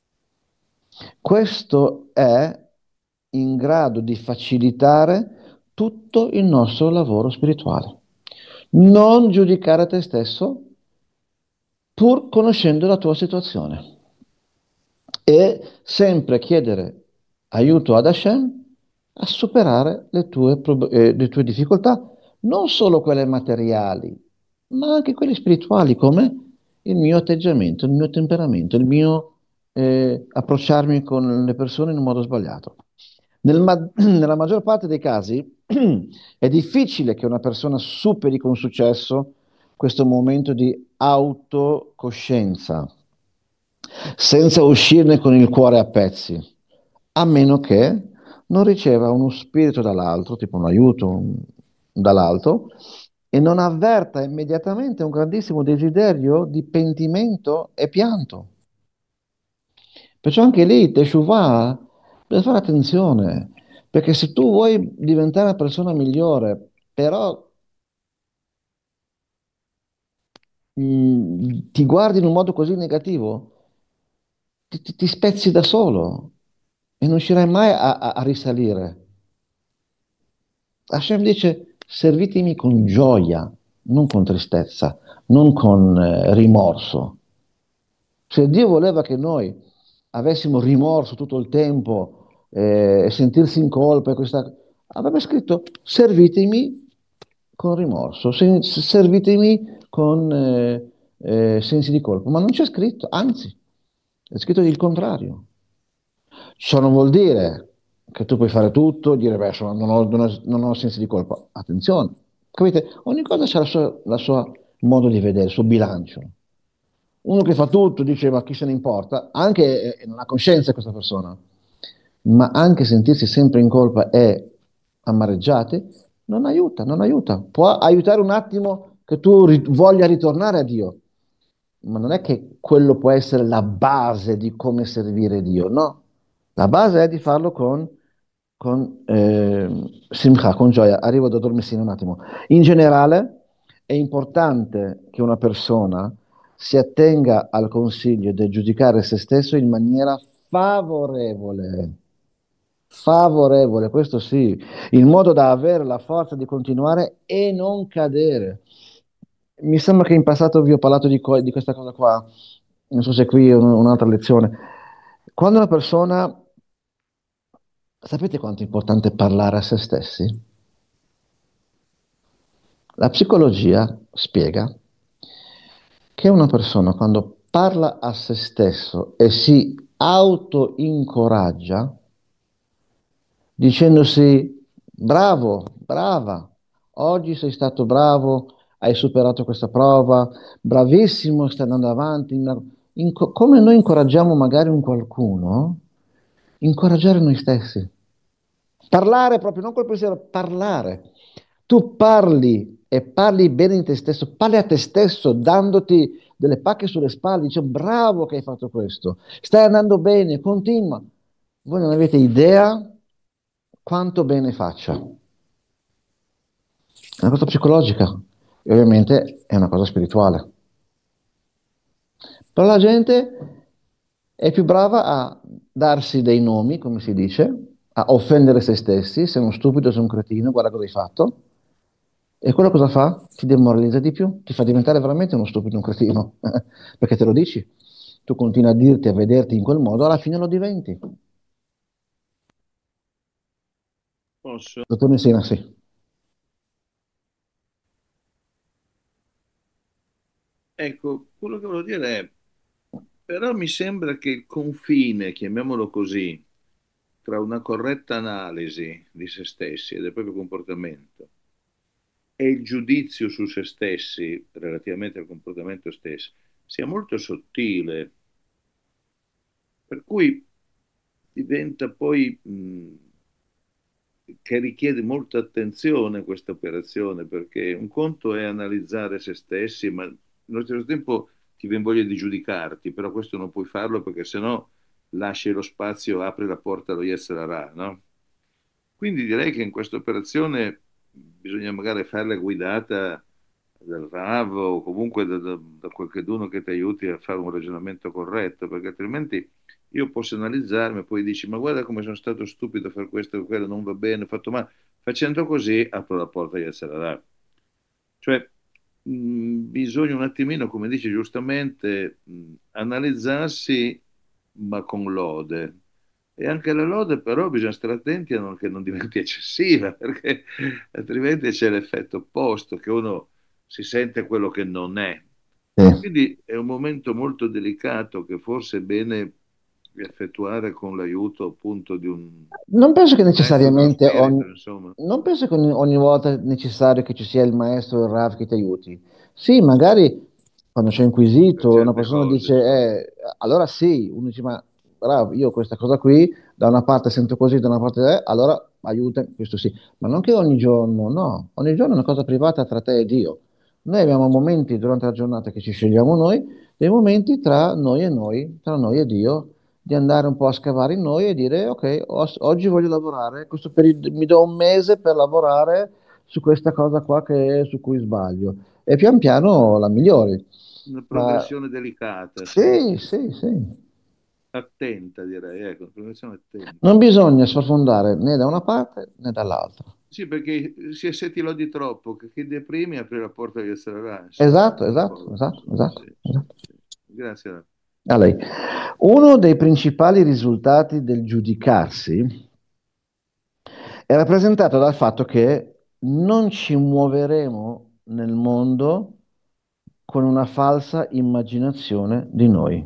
Questo è in grado di facilitare tutto il nostro lavoro spirituale. Non giudicare te stesso pur conoscendo la tua situazione e sempre chiedere aiuto ad Hashem a superare le tue, prob- eh, le tue difficoltà, non solo quelle materiali, ma anche quelle spirituali, come il mio atteggiamento, il mio temperamento, il mio eh, approcciarmi con le persone in un modo sbagliato. Nel ma- nella maggior parte dei casi è difficile che una persona superi con successo questo momento di autocoscienza senza uscirne con il cuore a pezzi, a meno che non riceva uno spirito dall'alto, tipo un aiuto un- dall'alto, e non avverta immediatamente un grandissimo desiderio di pentimento e pianto. Perciò anche lì, Teshuvah, bisogna fare attenzione, perché se tu vuoi diventare una persona migliore, però mh, ti guardi in un modo così negativo, ti, ti- ti spezzi da solo e non riuscirai mai a, a- a risalire. Hashem dice, servitemi con gioia, non con tristezza, non con eh, rimorso. Se Dio voleva che noi avessimo rimorso tutto il tempo eh, e sentirsi in colpa, e questa... avrebbe scritto servitemi con rimorso, se- servitemi con eh, eh, sensi di colpa, ma non c'è scritto, anzi, è scritto il contrario. Ciò non vuol dire che tu puoi fare tutto, dire, beh, insomma, non ho, non ho- non ho sensi di colpa. Attenzione, capite? Ogni cosa ha la sua, la sua modo di vedere, il suo bilancio. Uno che fa tutto dice, ma chi se ne importa? Anche, eh, non ha coscienza questa persona, ma anche sentirsi sempre in colpa e amareggiati non aiuta, non aiuta. Può aiutare un attimo che tu ri- voglia ritornare a Dio, ma non è che quello può essere la base di come servire Dio, no. La base è di farlo con, con ehm, simcha, con gioia. Arrivo ad addormessire un attimo. In generale è importante che una persona si attenga al consiglio del giudicare se stesso in maniera favorevole. Favorevole, questo sì, in modo da avere la forza di continuare e non cadere. Mi sembra che in passato vi ho parlato di, co- di questa cosa qua, non so se qui è un- un'altra lezione. Quando una persona, sapete quanto è importante parlare a se stessi? La psicologia spiega che una persona quando parla a se stesso e si auto-incoraggia, dicendosi bravo, brava, oggi sei stato bravo, hai superato questa prova, bravissimo, stai andando avanti. Inco- come noi incoraggiamo magari un qualcuno, incoraggiare noi stessi. Parlare proprio, non col pensiero, parlare. Tu parli e parli bene di te stesso, parli a te stesso dandoti delle pacche sulle spalle, dice bravo che hai fatto questo, stai andando bene, continua. Voi non avete idea quanto bene faccia. È una cosa psicologica e ovviamente è una cosa spirituale. Però la gente è più brava a darsi dei nomi, come si dice, a offendere se stessi, sei uno stupido, sei un cretino, guarda cosa hai fatto. E quello cosa fa? Ti demoralizza di più, ti fa diventare veramente uno stupido, un cretino, perché te lo dici. Tu continui a dirti, a vederti in quel modo, alla fine lo diventi. Posso? Dottor Messina, sì. Ecco, quello che volevo dire è, però mi sembra che il confine, chiamiamolo così, tra una corretta analisi di se stessi e del proprio comportamento e il giudizio su se stessi relativamente al comportamento stesso sia molto sottile, per cui diventa poi mh, che richiede molta attenzione questa operazione, perché un conto è analizzare se stessi, ma nello stesso tempo ti viene voglia di giudicarti, però questo non puoi farlo perché sennò lasci lo spazio, apri la porta allo Yetzer Hara, no? Quindi direi che in questa operazione bisogna magari farla guidata dal Rav o comunque da, da, da qualcuno che ti aiuti a fare un ragionamento corretto, perché altrimenti io posso analizzarmi e poi dici, ma guarda come sono stato stupido a fare questo e quello, non va bene, ho fatto male. Facendo così apro la porta agli Yetzer. Cioè, mh, bisogna un attimino, come dice giustamente, mh, analizzarsi, ma con lode. E anche la lode, però, bisogna stare attenti a non, che non diventi eccessiva, perché altrimenti c'è l'effetto opposto, che uno si sente quello che non è. Sì. Quindi è un momento molto delicato che forse è bene effettuare con l'aiuto appunto di un Non penso che maestro dello necessariamente spirito, ogni, insomma. non penso che ogni, ogni volta è necessario che ci sia il maestro o il Rav che ti aiuti. Sì, magari quando c'è Per inquisito, una certe persona cose, dice, insomma. eh, allora sì, uno dice, ma Rav, io questa cosa qui, da una parte sento così, da una parte, eh, allora aiuta, questo sì. Ma non che ogni giorno, no, ogni giorno è una cosa privata tra te e Dio. Noi abbiamo momenti durante la giornata che ci scegliamo noi, dei momenti tra noi e noi, tra noi e Dio di andare un po' a scavare in noi e dire, ok, os- oggi voglio lavorare, questo periodo, mi do un mese per lavorare su questa cosa qua che, su cui sbaglio. E pian piano la migliori. Una Ma progressione delicata, sì, sì, sì. sì, sì. Attenta direi, ecco, una progressione attenta. Non bisogna sfondare né da una parte né dall'altra. Sì, perché se, se ti lodi troppo, che chi deprimi apre la porta agli essere insomma, Esatto, una esatto, cosa, esatto, insomma, esatto, sì, sì, esatto. sì. Grazie. A lei. Uno dei principali risultati del giudicarsi è rappresentato dal fatto che non ci muoveremo nel mondo con una falsa immaginazione di noi.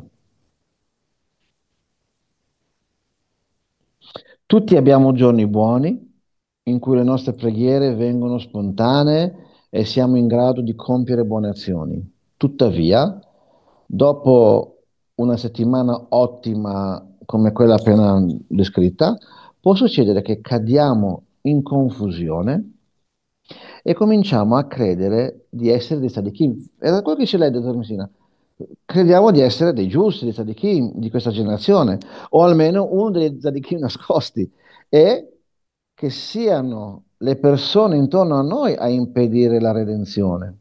Tutti abbiamo giorni buoni in cui le nostre preghiere vengono spontanee e siamo in grado di compiere buone azioni. Tuttavia, dopo una settimana ottima come quella appena descritta, può succedere che cadiamo in confusione e cominciamo a credere di essere dei tzaddikim. È da quello che dice lei, dottor Messina. Crediamo di essere dei giusti, dei tzaddikim di questa generazione, o almeno uno dei tzaddikim nascosti, e che siano le persone intorno a noi a impedire la redenzione.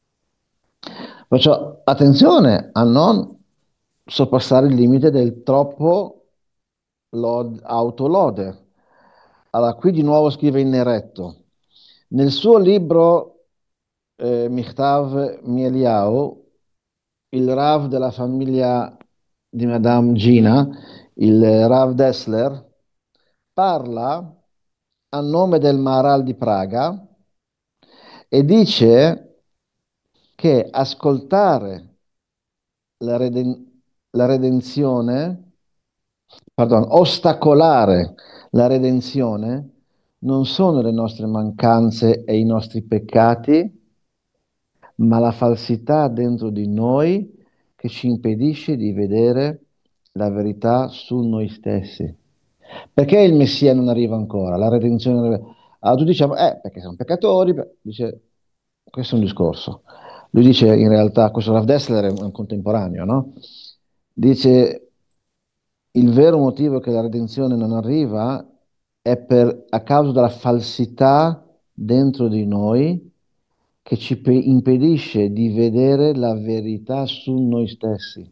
Perciò attenzione a non sorpassare il limite del troppo lod- autolode. Allora, qui di nuovo scrive in neretto. Nel suo libro eh, Michtav Mieliau, il Rav della famiglia di Madame Gina, il Rav Dessler, parla a nome del Maharal di Praga e dice che ascoltare la, reden- la redenzione, pardon, ostacolare la redenzione non sono le nostre mancanze e i nostri peccati, ma la falsità dentro di noi che ci impedisce di vedere la verità su noi stessi. Perché il Messia non arriva ancora? La redenzione non arriva. Allora tu diciamo, eh, perché siamo peccatori, beh, dice, questo è un discorso. Lui dice in realtà, questo Rav Dessler è un contemporaneo, no? Dice, il vero motivo che la redenzione non arriva è per, a causa della falsità dentro di noi che ci pe- impedisce di vedere la verità su noi stessi.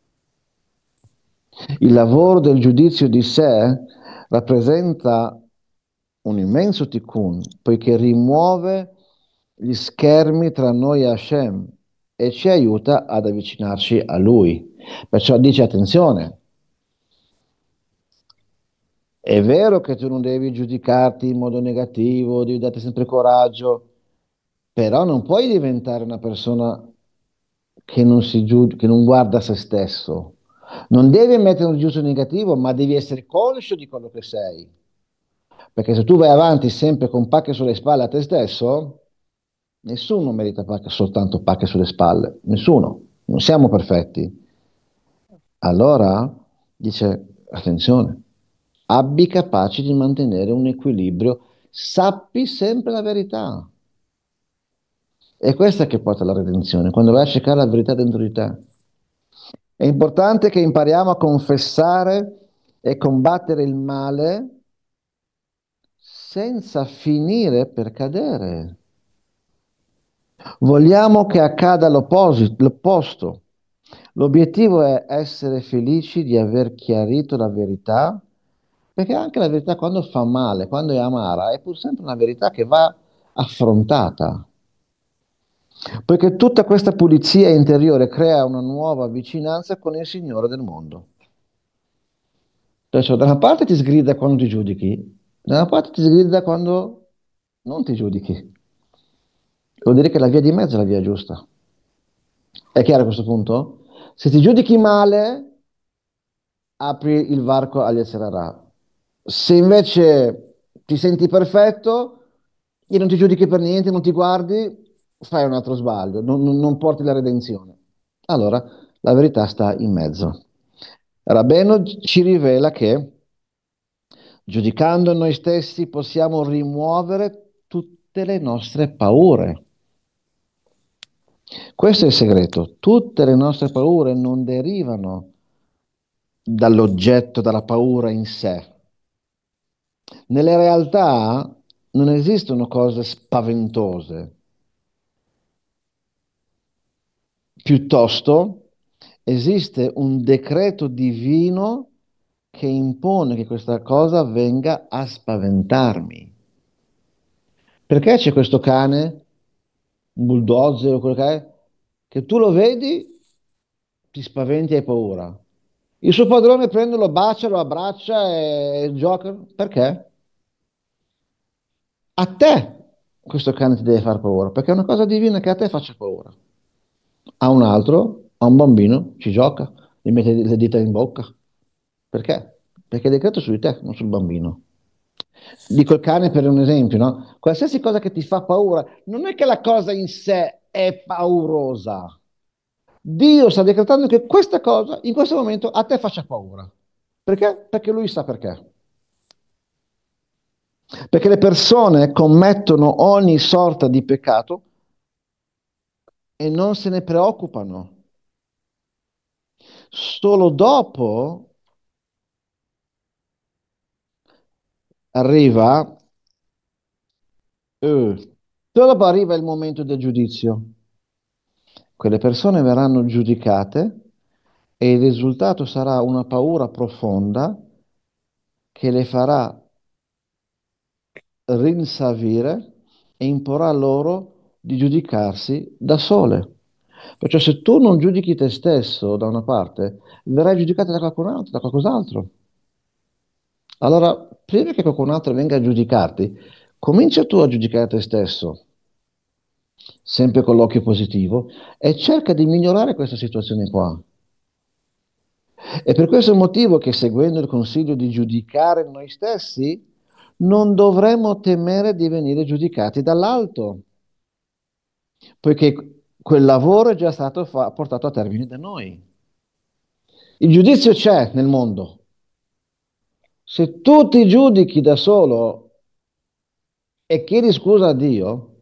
Il lavoro del giudizio di sé rappresenta un immenso tikkun, poiché rimuove gli schermi tra noi e Hashem e ci aiuta ad avvicinarci a Lui. Perciò dice attenzione, è vero che tu non devi giudicarti in modo negativo, devi darti sempre coraggio, però non puoi diventare una persona che non si giud- che non guarda se stesso. Non devi mettere un giudizio negativo, ma devi essere conscio di quello che sei. Perché se tu vai avanti sempre con pacche sulle spalle a te stesso, Nessuno merita pacche- soltanto pacche sulle spalle, nessuno, non siamo perfetti. Allora dice, attenzione, abbi capaci di mantenere un equilibrio, sappi sempre la verità. È questa che porta alla redenzione, quando vai a cercare la verità dentro di te. È importante che impariamo a confessare e combattere il male senza finire per cadere. Vogliamo che accada l'opposi- l'opposto. L'obiettivo è essere felici di aver chiarito la verità, perché anche la verità quando fa male, quando è amara, è pur sempre una verità che va affrontata. Poiché tutta questa pulizia interiore crea una nuova vicinanza con il Signore del mondo. Perciò da una parte ti sgrida quando ti giudichi, da una parte ti sgrida quando non ti giudichi. Vuol dire che la via di mezzo è la via giusta. È chiaro a questo punto? Se ti giudichi male, apri il varco agli Ezerarà. Se invece ti senti perfetto e non ti giudichi per niente, non ti guardi, fai un altro sbaglio, non, non- non porti la redenzione. Allora, la verità sta in mezzo. Rabbeno ci rivela che giudicando noi stessi possiamo rimuovere tutte le nostre paure. Questo è il segreto. Tutte le nostre paure non derivano dall'oggetto, dalla paura in sé. Nelle realtà non esistono cose spaventose, piuttosto esiste un decreto divino che impone che questa cosa venga a spaventarmi. Perché c'è questo cane, un bulldozer o quello che è, che tu lo vedi, ti spaventi e hai paura. Il suo padrone prende, lo bacia, lo abbraccia e gioca. Perché? A te questo cane ti deve far paura, perché è una cosa divina che a te faccia paura. A un altro, a un bambino, ci gioca, gli mette le dita in bocca. Perché? Perché è decreto su di te, non sul bambino. Dico il cane per un esempio, no? Qualsiasi cosa che ti fa paura, non è che la cosa in sé è paurosa. Dio sta decretando che questa cosa in questo momento a te faccia paura. Perché? Perché lui sa perché. Perché le persone commettono ogni sorta di peccato e non se ne preoccupano. Solo dopo arriva, eh, solo dopo arriva il momento del giudizio. Quelle persone verranno giudicate e il risultato sarà una paura profonda che le farà rinsavire e imporrà loro di giudicarsi da sole. Perciò se tu non giudichi te stesso da una parte, verrai giudicato da qualcun altro, da qualcos'altro. Allora, prima che qualcun altro venga a giudicarti, comincia tu a giudicare te stesso, sempre con l'occhio positivo, e cerca di migliorare questa situazione qua. È per questo motivo che seguendo il consiglio di giudicare noi stessi, non dovremmo temere di venire giudicati dall'alto, poiché quel lavoro è già stato fa- portato a termine da noi. Il giudizio c'è nel mondo. Se tu ti giudichi da solo e chiedi scusa a Dio,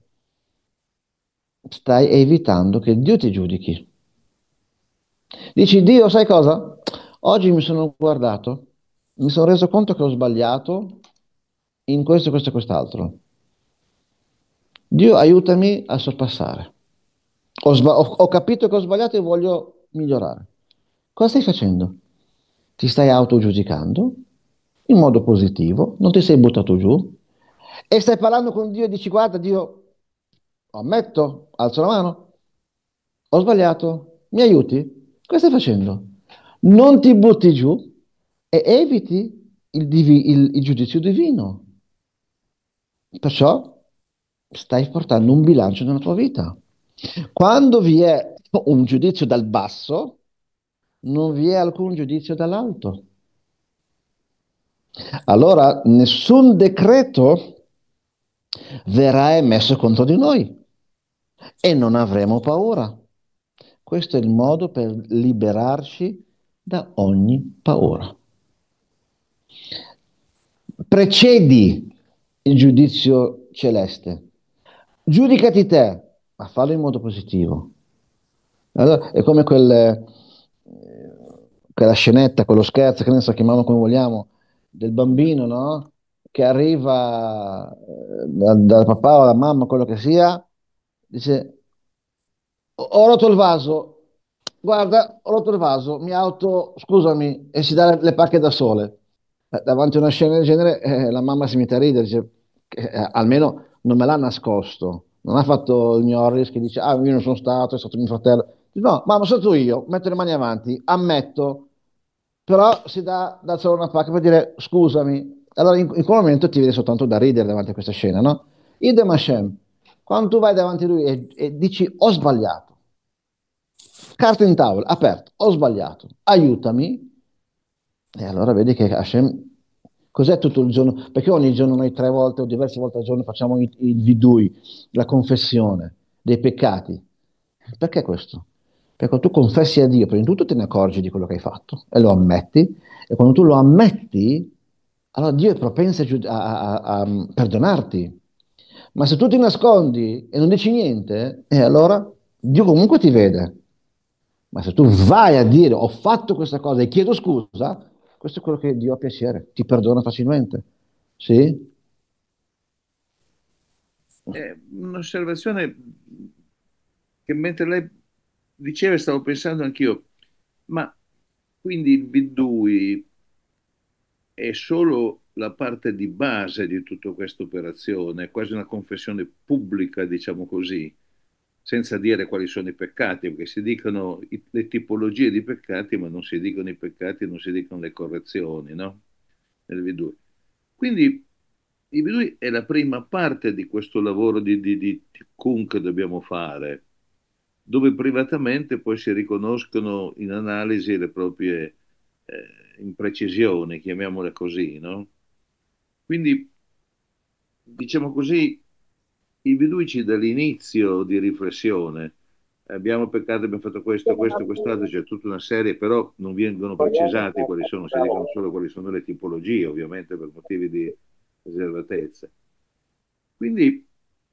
stai evitando che Dio ti giudichi. Dici, Dio, sai cosa? Oggi mi sono guardato, mi sono reso conto che ho sbagliato in questo, questo e quest'altro. Dio, aiutami a sorpassare. Ho, sba- ho- ho capito che ho sbagliato e voglio migliorare. Cosa stai facendo? Ti stai autogiudicando in modo positivo, non ti sei buttato giù e stai parlando con Dio e dici, guarda, Dio, ammetto, alzo la mano, ho sbagliato, mi aiuti? Cosa stai facendo? Non ti butti giù e eviti il, divi- il- il giudizio divino. Perciò stai portando un bilancio nella tua vita. Quando vi è un giudizio dal basso, non vi è alcun giudizio dall'alto. Allora nessun decreto verrà emesso contro di noi. e non avremo paura. Questo è il modo per liberarci da ogni paura. Precedi il giudizio celeste. Giudicati te, ma fallo in modo positivo. Allora, è come quel, eh, quella scenetta, quello scherzo, che ne so, chiamiamolo come vogliamo, del bambino, no? Che arriva eh, dal, dal papà o dalla mamma, quello che sia, dice, ho ho rotto il vaso, guarda, ho rotto il vaso, mi auto, scusami, e si dà le, le pacche da sole. Eh, Davanti a una scena del genere, eh, la mamma si mette a ridere, dice, eh, almeno non me l'ha nascosto, non ha fatto il Norris che dice, ah, io non sono stato, è stato mio fratello. Dice, no, mamma, sono stato io, metto le mani avanti, ammetto, però si dà da solo una pacca per dire, scusami. Allora in, in quel momento ti viene soltanto da ridere davanti a questa scena, no? Idem Hashem, quando tu vai davanti a lui e, e dici, ho sbagliato, carta in tavola, aperto, ho sbagliato, aiutami, e allora vedi che Hashem, cos'è tutto il giorno? Perché ogni giorno noi tre volte o diverse volte al giorno facciamo il, il vidui, la confessione dei peccati. Perché questo? Perché tu confessi a Dio, prima di tutto te ne accorgi di quello che hai fatto e lo ammetti, e quando tu lo ammetti, allora Dio è propenso a, giud- a- a- a- a perdonarti. Ma se tu ti nascondi e non dici niente, e allora Dio comunque ti vede. Ma se tu vai a dire ho fatto questa cosa e chiedo scusa, questo è quello che Dio ha piacere, ti perdona facilmente. Sì? È un'osservazione che mentre lei diceva stavo pensando anch'io, ma quindi il Vidui è solo la parte di base di tutta questa operazione, è quasi una confessione pubblica, diciamo così, senza dire quali sono i peccati, perché si dicono i- le tipologie di peccati, ma non si dicono i peccati, non si dicono le correzioni, no? Nel Vidui. Quindi il Vidui è la prima parte di questo lavoro di, di, di tikkun che dobbiamo fare, dove privatamente poi si riconoscono in analisi le proprie eh, imprecisioni, chiamiamole così, no? Quindi, diciamo così, i veduci dall'inizio di riflessione, abbiamo peccato, abbiamo fatto questo, questo, quest'altro, c'è tutta una serie, però non vengono precisati quali sono, si dicono solo quali sono le tipologie, ovviamente per motivi di riservatezza. Quindi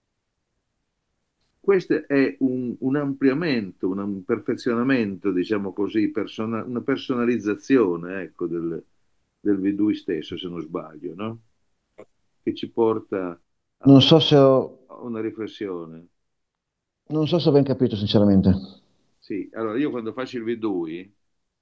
questo è un, un ampliamento, un, un perfezionamento, diciamo così, persona- una personalizzazione, ecco, del, del Vidui stesso, se non sbaglio, no? Che ci porta a Non una, so se ho, a una riflessione. non so se ho ben capito, sinceramente. Sì, allora io quando faccio il Vidui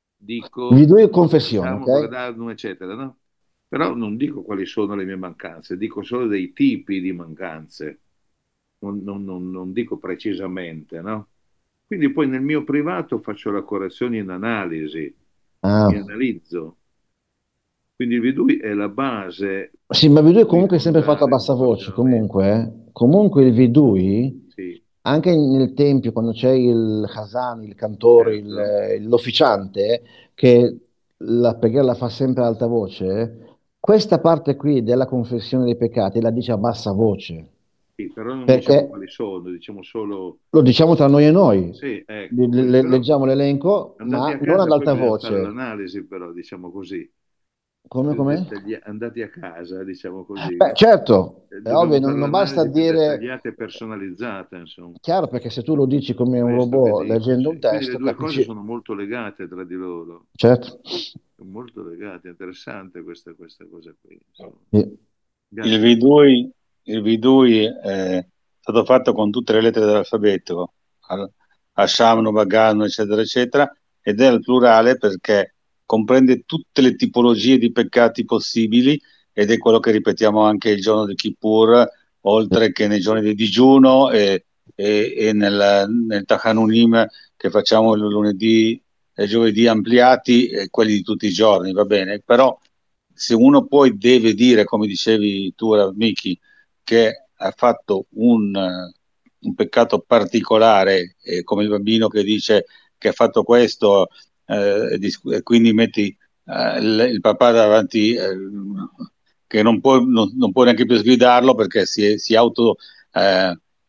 Vi dico do io confessione, facciamo ok? Bradano, eccetera, no? Però non dico quali sono le mie mancanze, dico solo dei tipi di mancanze, non, non- non- non dico precisamente, no? Quindi poi nel mio privato faccio la correzione in analisi, mi Ah. analizzo. Quindi il Vidui è la base Sì, ma il su vidui cui comunque è sempre fatto a fondare un bassa voce, funzionamento. comunque, eh. Comunque il vidui, Sì, anche nel tempio, quando c'è il Hasan, il cantore, il- certo. eh, l'officiante, che la preghiera la fa sempre ad alta voce, questa parte qui della confessione dei peccati la dice a bassa voce, Sì, però non diciamo perché quali sono, diciamo solo. lo diciamo tra noi e noi, Sì, Le- ecco, quindi, le- però leggiamo l'elenco, andati ma a non ad casa poi alta bisogna fare voce. l'analisi, però, diciamo così. Come, Del come? dettaglia- andati a casa, diciamo così, Beh, certo, eh, è ovvio, dobbiamo non, fare non basta l'analisi più dire. dettagliata e personalizzata, insomma. Chiaro, perché se tu lo dici come un Questo che robot dico, leggendo un sì. Quindi le testo, due cose capisci? sono molto legate tra di loro, Certo. sono molto legate, interessante questa, questa cosa qui, insomma. Sì. Il Grazie. Vidui, il Vidui è stato fatto con tutte le lettere dell'alfabeto, al- Hashem, Nubagano, eccetera, eccetera, ed è al plurale perché comprende tutte le tipologie di peccati possibili ed è quello che ripetiamo anche il giorno di Kippur, oltre che nei giorni di digiuno e, e- e nel, nel Tachanunim che facciamo il lunedì e giovedì ampliati, e quelli di tutti i giorni, va bene? Però se uno poi deve dire, come dicevi tu, Miki, che ha fatto un, eh, un peccato particolare, eh, come il bambino che dice che ha fatto questo, eh, e dis- e quindi metti eh, il, il papà davanti, eh, che non può, non, non può neanche più sgridarlo perché si, si auto eh,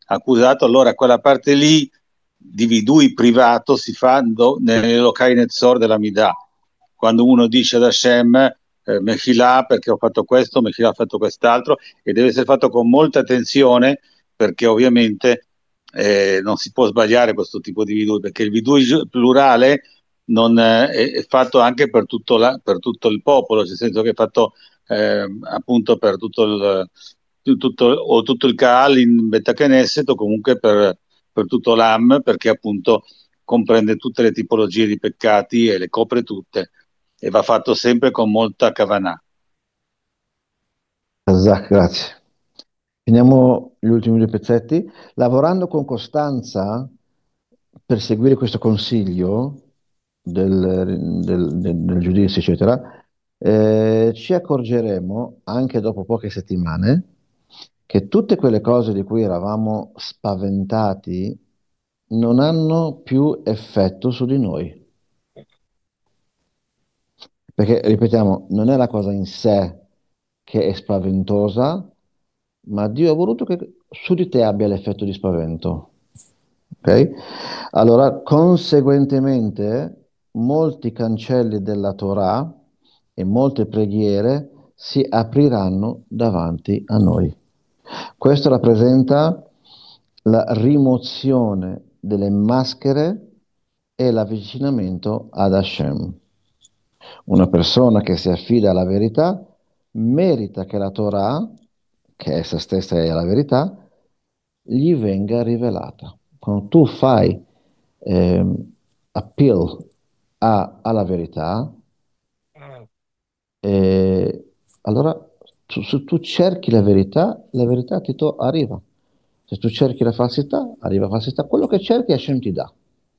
accusato, allora quella parte lì di vidui privato si fa do, nelle locali Netzor della Midah. Quando uno dice ad Hashem, eh, Mechilà perché ho fatto questo, Mechilà ha fatto quest'altro, e deve essere fatto con molta attenzione, perché ovviamente eh, non si può sbagliare questo tipo di vidui, perché il vidui plurale non, eh, è, è fatto anche per tutto, la, per tutto il popolo, nel senso che è fatto eh, appunto per tutto il, tutto, o tutto il Kaal in Beta Knesset, o comunque per, per tutto l'Am, perché appunto comprende tutte le tipologie di peccati e le copre tutte, e va fatto sempre con molta kavanah. Esatto, grazie. Finiamo gli ultimi due pezzetti. Lavorando con costanza per seguire questo consiglio del, del- del- del giudizio, eccetera, eh, ci accorgeremo anche dopo poche settimane che tutte quelle cose di cui eravamo spaventati non hanno più effetto su di noi. Perché, ripetiamo, non è la cosa in sé che è spaventosa, ma Dio ha voluto che su di te abbia l'effetto di spavento. Ok? Allora, conseguentemente, molti cancelli della Torah e molte preghiere si apriranno davanti a noi. Questo rappresenta la rimozione delle maschere e l'avvicinamento ad Hashem. Una persona che si affida alla verità merita che la Torah, che essa stessa è la verità, gli venga rivelata. Quando tu fai ehm, appeal a- alla verità, eh, allora tu- se tu cerchi la verità, la verità ti to- arriva. Se tu cerchi la falsità, arriva la falsità. Quello che cerchi Hashem ti dà.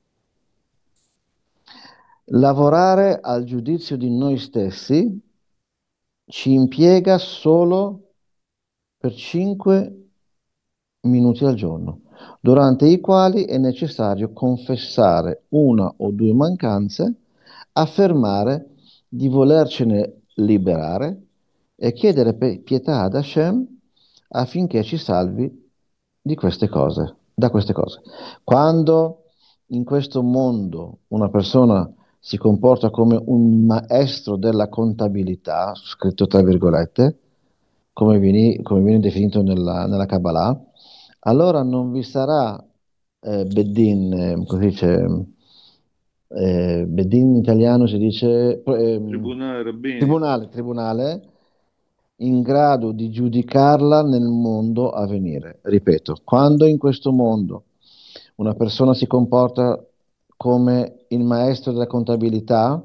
Lavorare al giudizio di noi stessi ci impiega solo per cinque minuti al giorno, durante i quali è necessario confessare una o due mancanze, affermare di volercene liberare e chiedere pe- pietà ad Hashem affinché ci salvi di queste cose, da queste cose. Quando in questo mondo una persona si comporta come un maestro della contabilità, scritto tra virgolette, come viene, come viene definito nella, nella Kabbalah, allora non vi sarà eh, Bedin, eh, come si dice, eh, Bedin in italiano si dice ehm, Tribunale rabbinico. tribunale, tribunale in grado di giudicarla nel mondo a venire. Ripeto, quando in questo mondo una persona si comporta come il maestro della contabilità,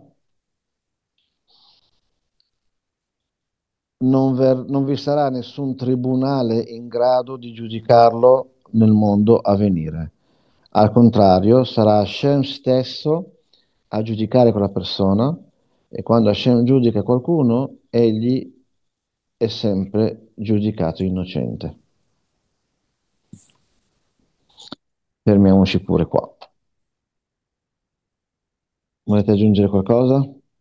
non, ver- non vi sarà nessun tribunale in grado di giudicarlo nel mondo a venire. Al contrario, sarà Hashem stesso a giudicare quella persona e quando Hashem giudica qualcuno, egli è sempre giudicato innocente. Fermiamoci pure qua. Volete aggiungere qualcosa?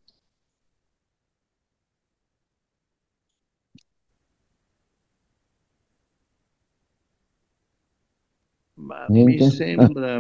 Ma mi Niente? Ah, sembra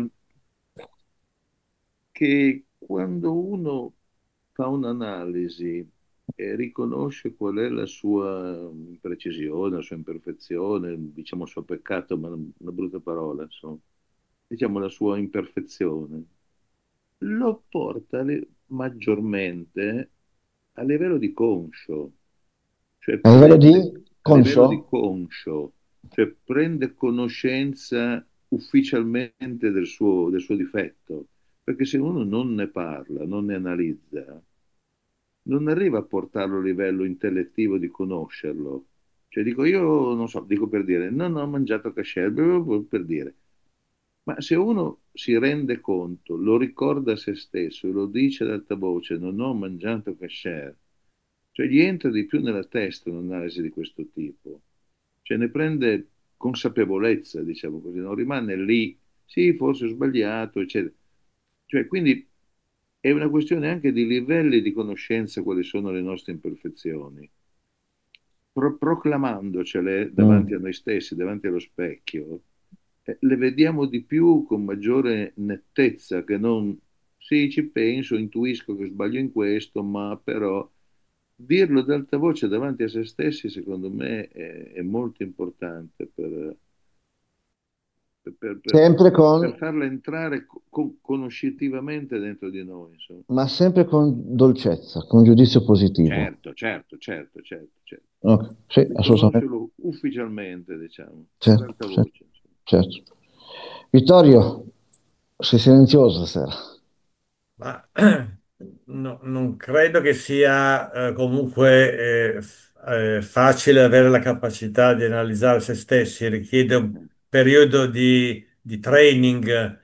che quando uno fa un'analisi e riconosce qual è la sua imprecisione, la sua imperfezione, diciamo il suo peccato, ma una brutta parola, insomma, diciamo la sua imperfezione, lo porta le- maggiormente a livello di conscio, cioè a livello di prende a livello di conscio? conscio, cioè prende conoscenza ufficialmente del suo, del suo difetto, perché se uno non ne parla, non ne analizza, non arriva a portarlo a livello intellettivo di conoscerlo. Cioè dico io, non so, dico per dire, non ho mangiato kasher, per dire. Ma se uno si rende conto, lo ricorda a se stesso e lo dice ad alta voce, non ho mangiato kasher, cioè gli entra di più nella testa un'analisi di questo tipo, cioè ne prende consapevolezza, diciamo così, non rimane lì, sì, forse ho sbagliato, eccetera. Cioè, quindi è una questione anche di livelli di conoscenza quali sono le nostre imperfezioni. Pro- proclamandocele davanti Mm. a noi stessi, davanti allo specchio, eh, le vediamo di più con maggiore nettezza che non sì, ci penso, intuisco che sbaglio in questo, ma però dirlo ad alta voce davanti a se stessi, secondo me, è, è molto importante per, per, per- per- Sempre con, per farla entrare co- conoscitivamente dentro di noi, insomma. ma sempre con dolcezza, con giudizio positivo. Certo, certo, certo, certo, certo. Ok, sì, assolutamente. Riconoscerlo ufficialmente, diciamo, ad Certo, alta sì, voce. Insomma. certo. Vittorio, sei silenzioso stasera. Ma no- non credo che sia eh, comunque eh, f- eh, facile avere la capacità di analizzare se stessi, richiede un periodo di, di training,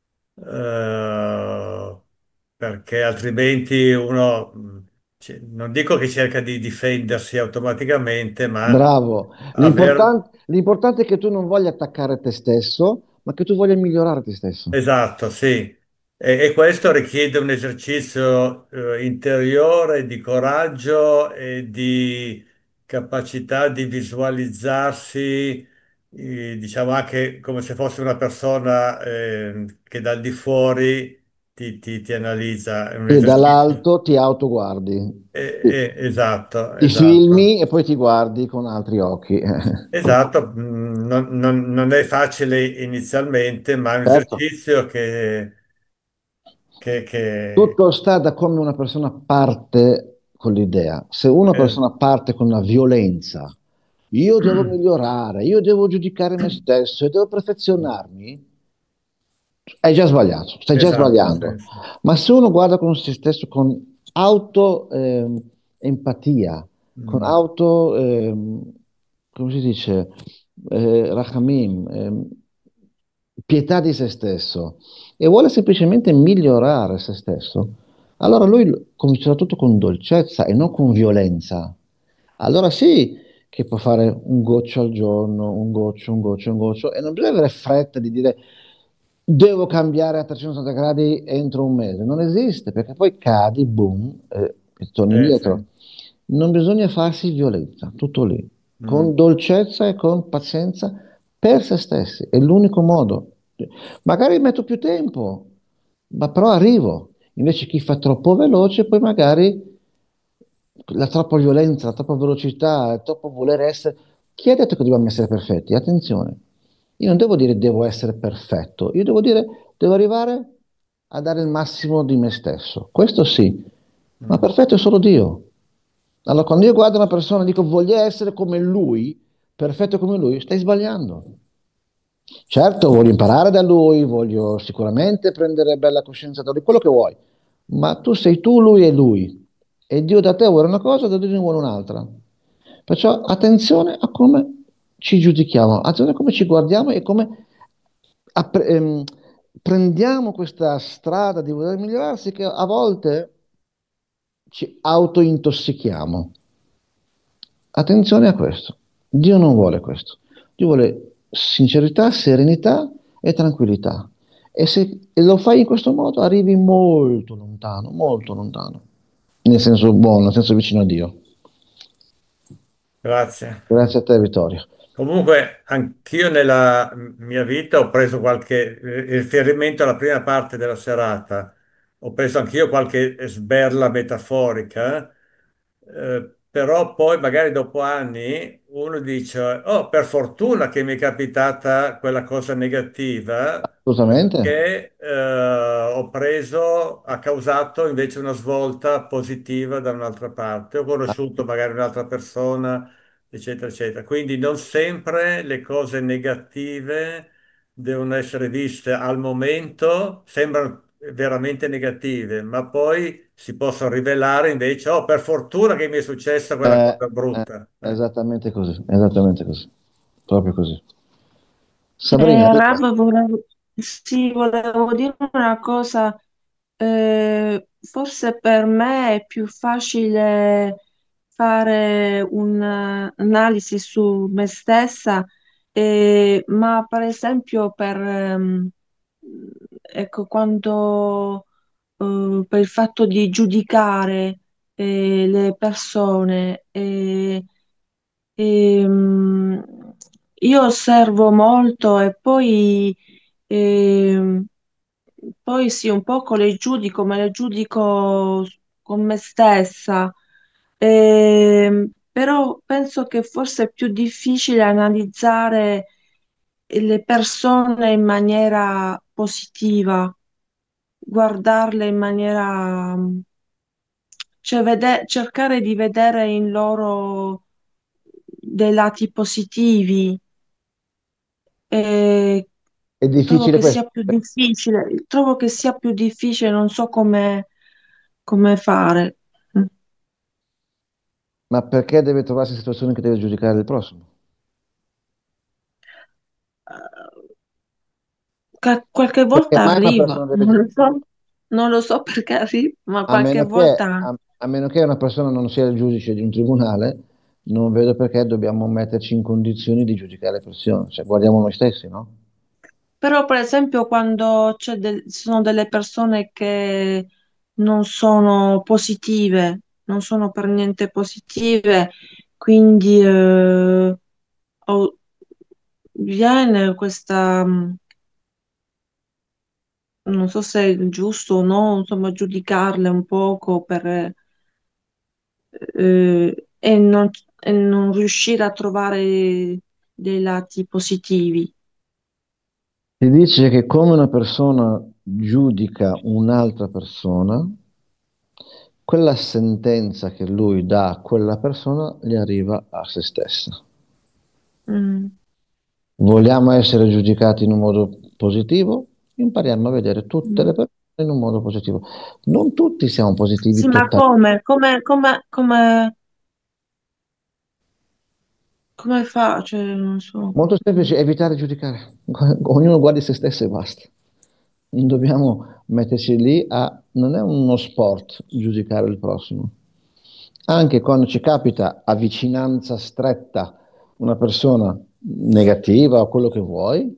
eh, perché altrimenti uno, mh, ci- non dico che cerca di difendersi automaticamente, ma Bravo. aver. L'importan- l'importante è che tu non voglia attaccare te stesso, ma che tu voglia migliorare te stesso. Esatto, sì. E, e questo richiede un esercizio eh, interiore di coraggio e di capacità di visualizzarsi, eh, diciamo anche come se fosse una persona eh, che dal di fuori ti, ti- ti analizza. È un E esercizio. dall'alto ti autoguardi. Eh, Ti, eh, esatto, ti esatto. filmi e poi ti guardi con altri occhi. Esatto, mm, non, non- non è facile inizialmente, ma è un Certo. esercizio che, che, che- Tutto sta da come una persona parte con l'idea. Se una eh, persona parte con una violenza, io devo migliorare, io devo giudicare me stesso e devo perfezionarmi, hai già sbagliato, stai già esatto, sbagliando. sì, sì. Ma se uno guarda con se stesso con auto ehm, empatia, con Mm, auto, ehm, come si dice, eh, rachamim, ehm, pietà di se stesso, e vuole semplicemente migliorare se stesso, allora lui lo- comincerà tutto con dolcezza e non con violenza. Allora sì che può fare un goccio al giorno, un goccio, un goccio, un goccio, e non bisogna avere fretta di dire devo cambiare a trecentosessanta gradi entro un mese. Non esiste, perché poi cadi, boom, e, e torni sì, sì. indietro. Non bisogna farsi violenza, tutto lì, con Mm, dolcezza e con pazienza per se stessi, è l'unico modo. Magari metto più tempo, ma però arrivo. Invece chi fa troppo veloce, poi magari la troppa violenza, la troppa velocità, il troppo voler essere. Chi ha detto che dobbiamo essere perfetti? Attenzione, io non devo dire devo essere perfetto, io devo dire devo arrivare a dare il massimo di me stesso. Questo sì, ma mm. perfetto è solo Dio. Allora, quando io guardo una persona e dico voglio essere come lui, perfetto come lui, stai sbagliando. Certo, voglio imparare da lui, voglio sicuramente prendere bella coscienza da lui, quello che vuoi, ma tu sei tu, lui e lui, e Dio da te vuole una cosa, da Dio ne vuole un'altra. Perciò attenzione a come ci giudichiamo, attenzione a come ci guardiamo e come appre- ehm, prendiamo questa strada di voler migliorarsi che a volte ci autointossichiamo. Attenzione a questo. Dio non vuole questo. Dio vuole sincerità, serenità e tranquillità. E se lo fai in questo modo arrivi molto lontano, molto lontano. Nel senso buono, nel senso vicino a Dio. Grazie. Grazie a te, Vittorio. Comunque, anch'io nella mia vita ho preso qualche eh, riferimento alla prima parte della serata, ho preso anch'io qualche sberla metaforica, eh, però poi magari dopo anni uno dice, oh, per fortuna che mi è capitata quella cosa negativa, Assolutamente. perché eh, ho preso, ha causato invece una svolta positiva da un'altra parte, ho conosciuto magari un'altra persona eccetera, eccetera. Quindi non sempre le cose negative devono essere viste al momento, sembrano veramente negative, ma poi si possono rivelare invece, oh, per fortuna che mi è successa quella Eh, cosa eh, brutta. Eh, esattamente così, esattamente così. Proprio così. Sabrina, Eh, dica. Rav, volevo, sì, volevo dire una cosa. Eh, forse per me è più facile fare un'analisi su me stessa, eh, ma per esempio per, ehm, ecco, quando, eh, per il fatto di giudicare eh, le persone. eh, Ehm, io osservo molto e poi, ehm, poi sì, un poco le giudico, me le giudico con me stessa. Ehm, però penso che forse è più difficile analizzare le persone in maniera positiva, guardarle in maniera, cioè vede- cercare di vedere in loro dei lati positivi. E È trovo difficile che sia questo. più difficile, trovo che sia più difficile, non so come, come fare. Mm. Ma perché deve trovarsi in situazioni che deve giudicare il prossimo? Ca- qualche Perché volta mai una arriva, persona deve non lo giudicare? so, non lo so perché arriva, ma A qualche meno che, volta. a, a meno che una persona non sia il giudice di un tribunale, non vedo perché dobbiamo metterci in condizioni di giudicare le persone. Cioè, guardiamo noi stessi, no? Però, per esempio, quando c'è del- ci sono delle persone che non sono positive, non sono per niente positive, quindi eh, ho- viene questa, mh, non so se è giusto o no, insomma, giudicarle un poco per, eh, e non, e non riuscire a trovare dei lati positivi. Si dice che come una persona giudica un'altra persona, quella sentenza che lui dà a quella persona gli arriva a se stessa. Mm, Vogliamo essere giudicati in un modo positivo? Impariamo a vedere tutte mm. le persone in un modo positivo. Non tutti siamo positivi Sì, ma totalmente. come? Come, come, come, come fa? Cioè, non so. Molto semplice, evitare di giudicare. Ognuno guardi se stesso e basta. Non dobbiamo metterci lì a... Non è uno sport giudicare il prossimo. Anche quando ci capita a vicinanza stretta una persona negativa o quello che vuoi,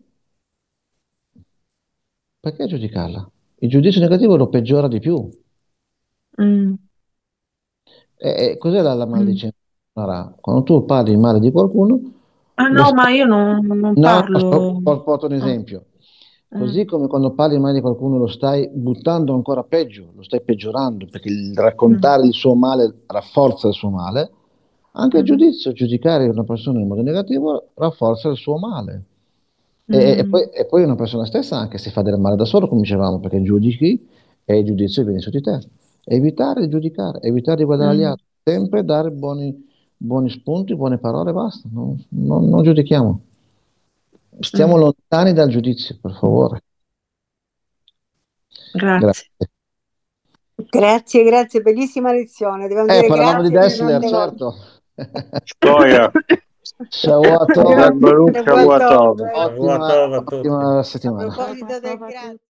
perché giudicarla? Il giudizio negativo lo peggiora di più. Mm, E, e cos'è la, la mm. maldicenza? Sarà, quando tu parli male di qualcuno, Ah lo no, ma stai... io non, non No, no, sto- parlo. por- porto un Ah, esempio. mm, Così come quando parli male di qualcuno lo stai buttando ancora peggio, lo stai peggiorando, perché il mm, raccontare il suo male rafforza il suo male, anche il mm, giudizio, giudicare una persona in modo negativo rafforza il suo male. E, e mm, poi, e poi una persona stessa anche si fa del male da solo, come dicevamo, perché giudichi e il giudizio viene su di te. Evitare di giudicare, evitare di guardare agli mm, altri, sempre dare buoni, buoni spunti, buone parole, basta, non, non- non giudichiamo. Stiamo mm. lontani dal giudizio, per favore. Grazie. Grazie. Grazie, grazie, bellissima lezione. Dobbiamo Eh, dire parlavamo di grazie più di Dessler, tante volte. certo. Stoia, Shavuot Tov. Shabbat Baruch, Grazie, buon Shabbat Tov. Tov. eh. Ottima, Shavuot Tov a tutti. ottima A settimana. proposito del grazie.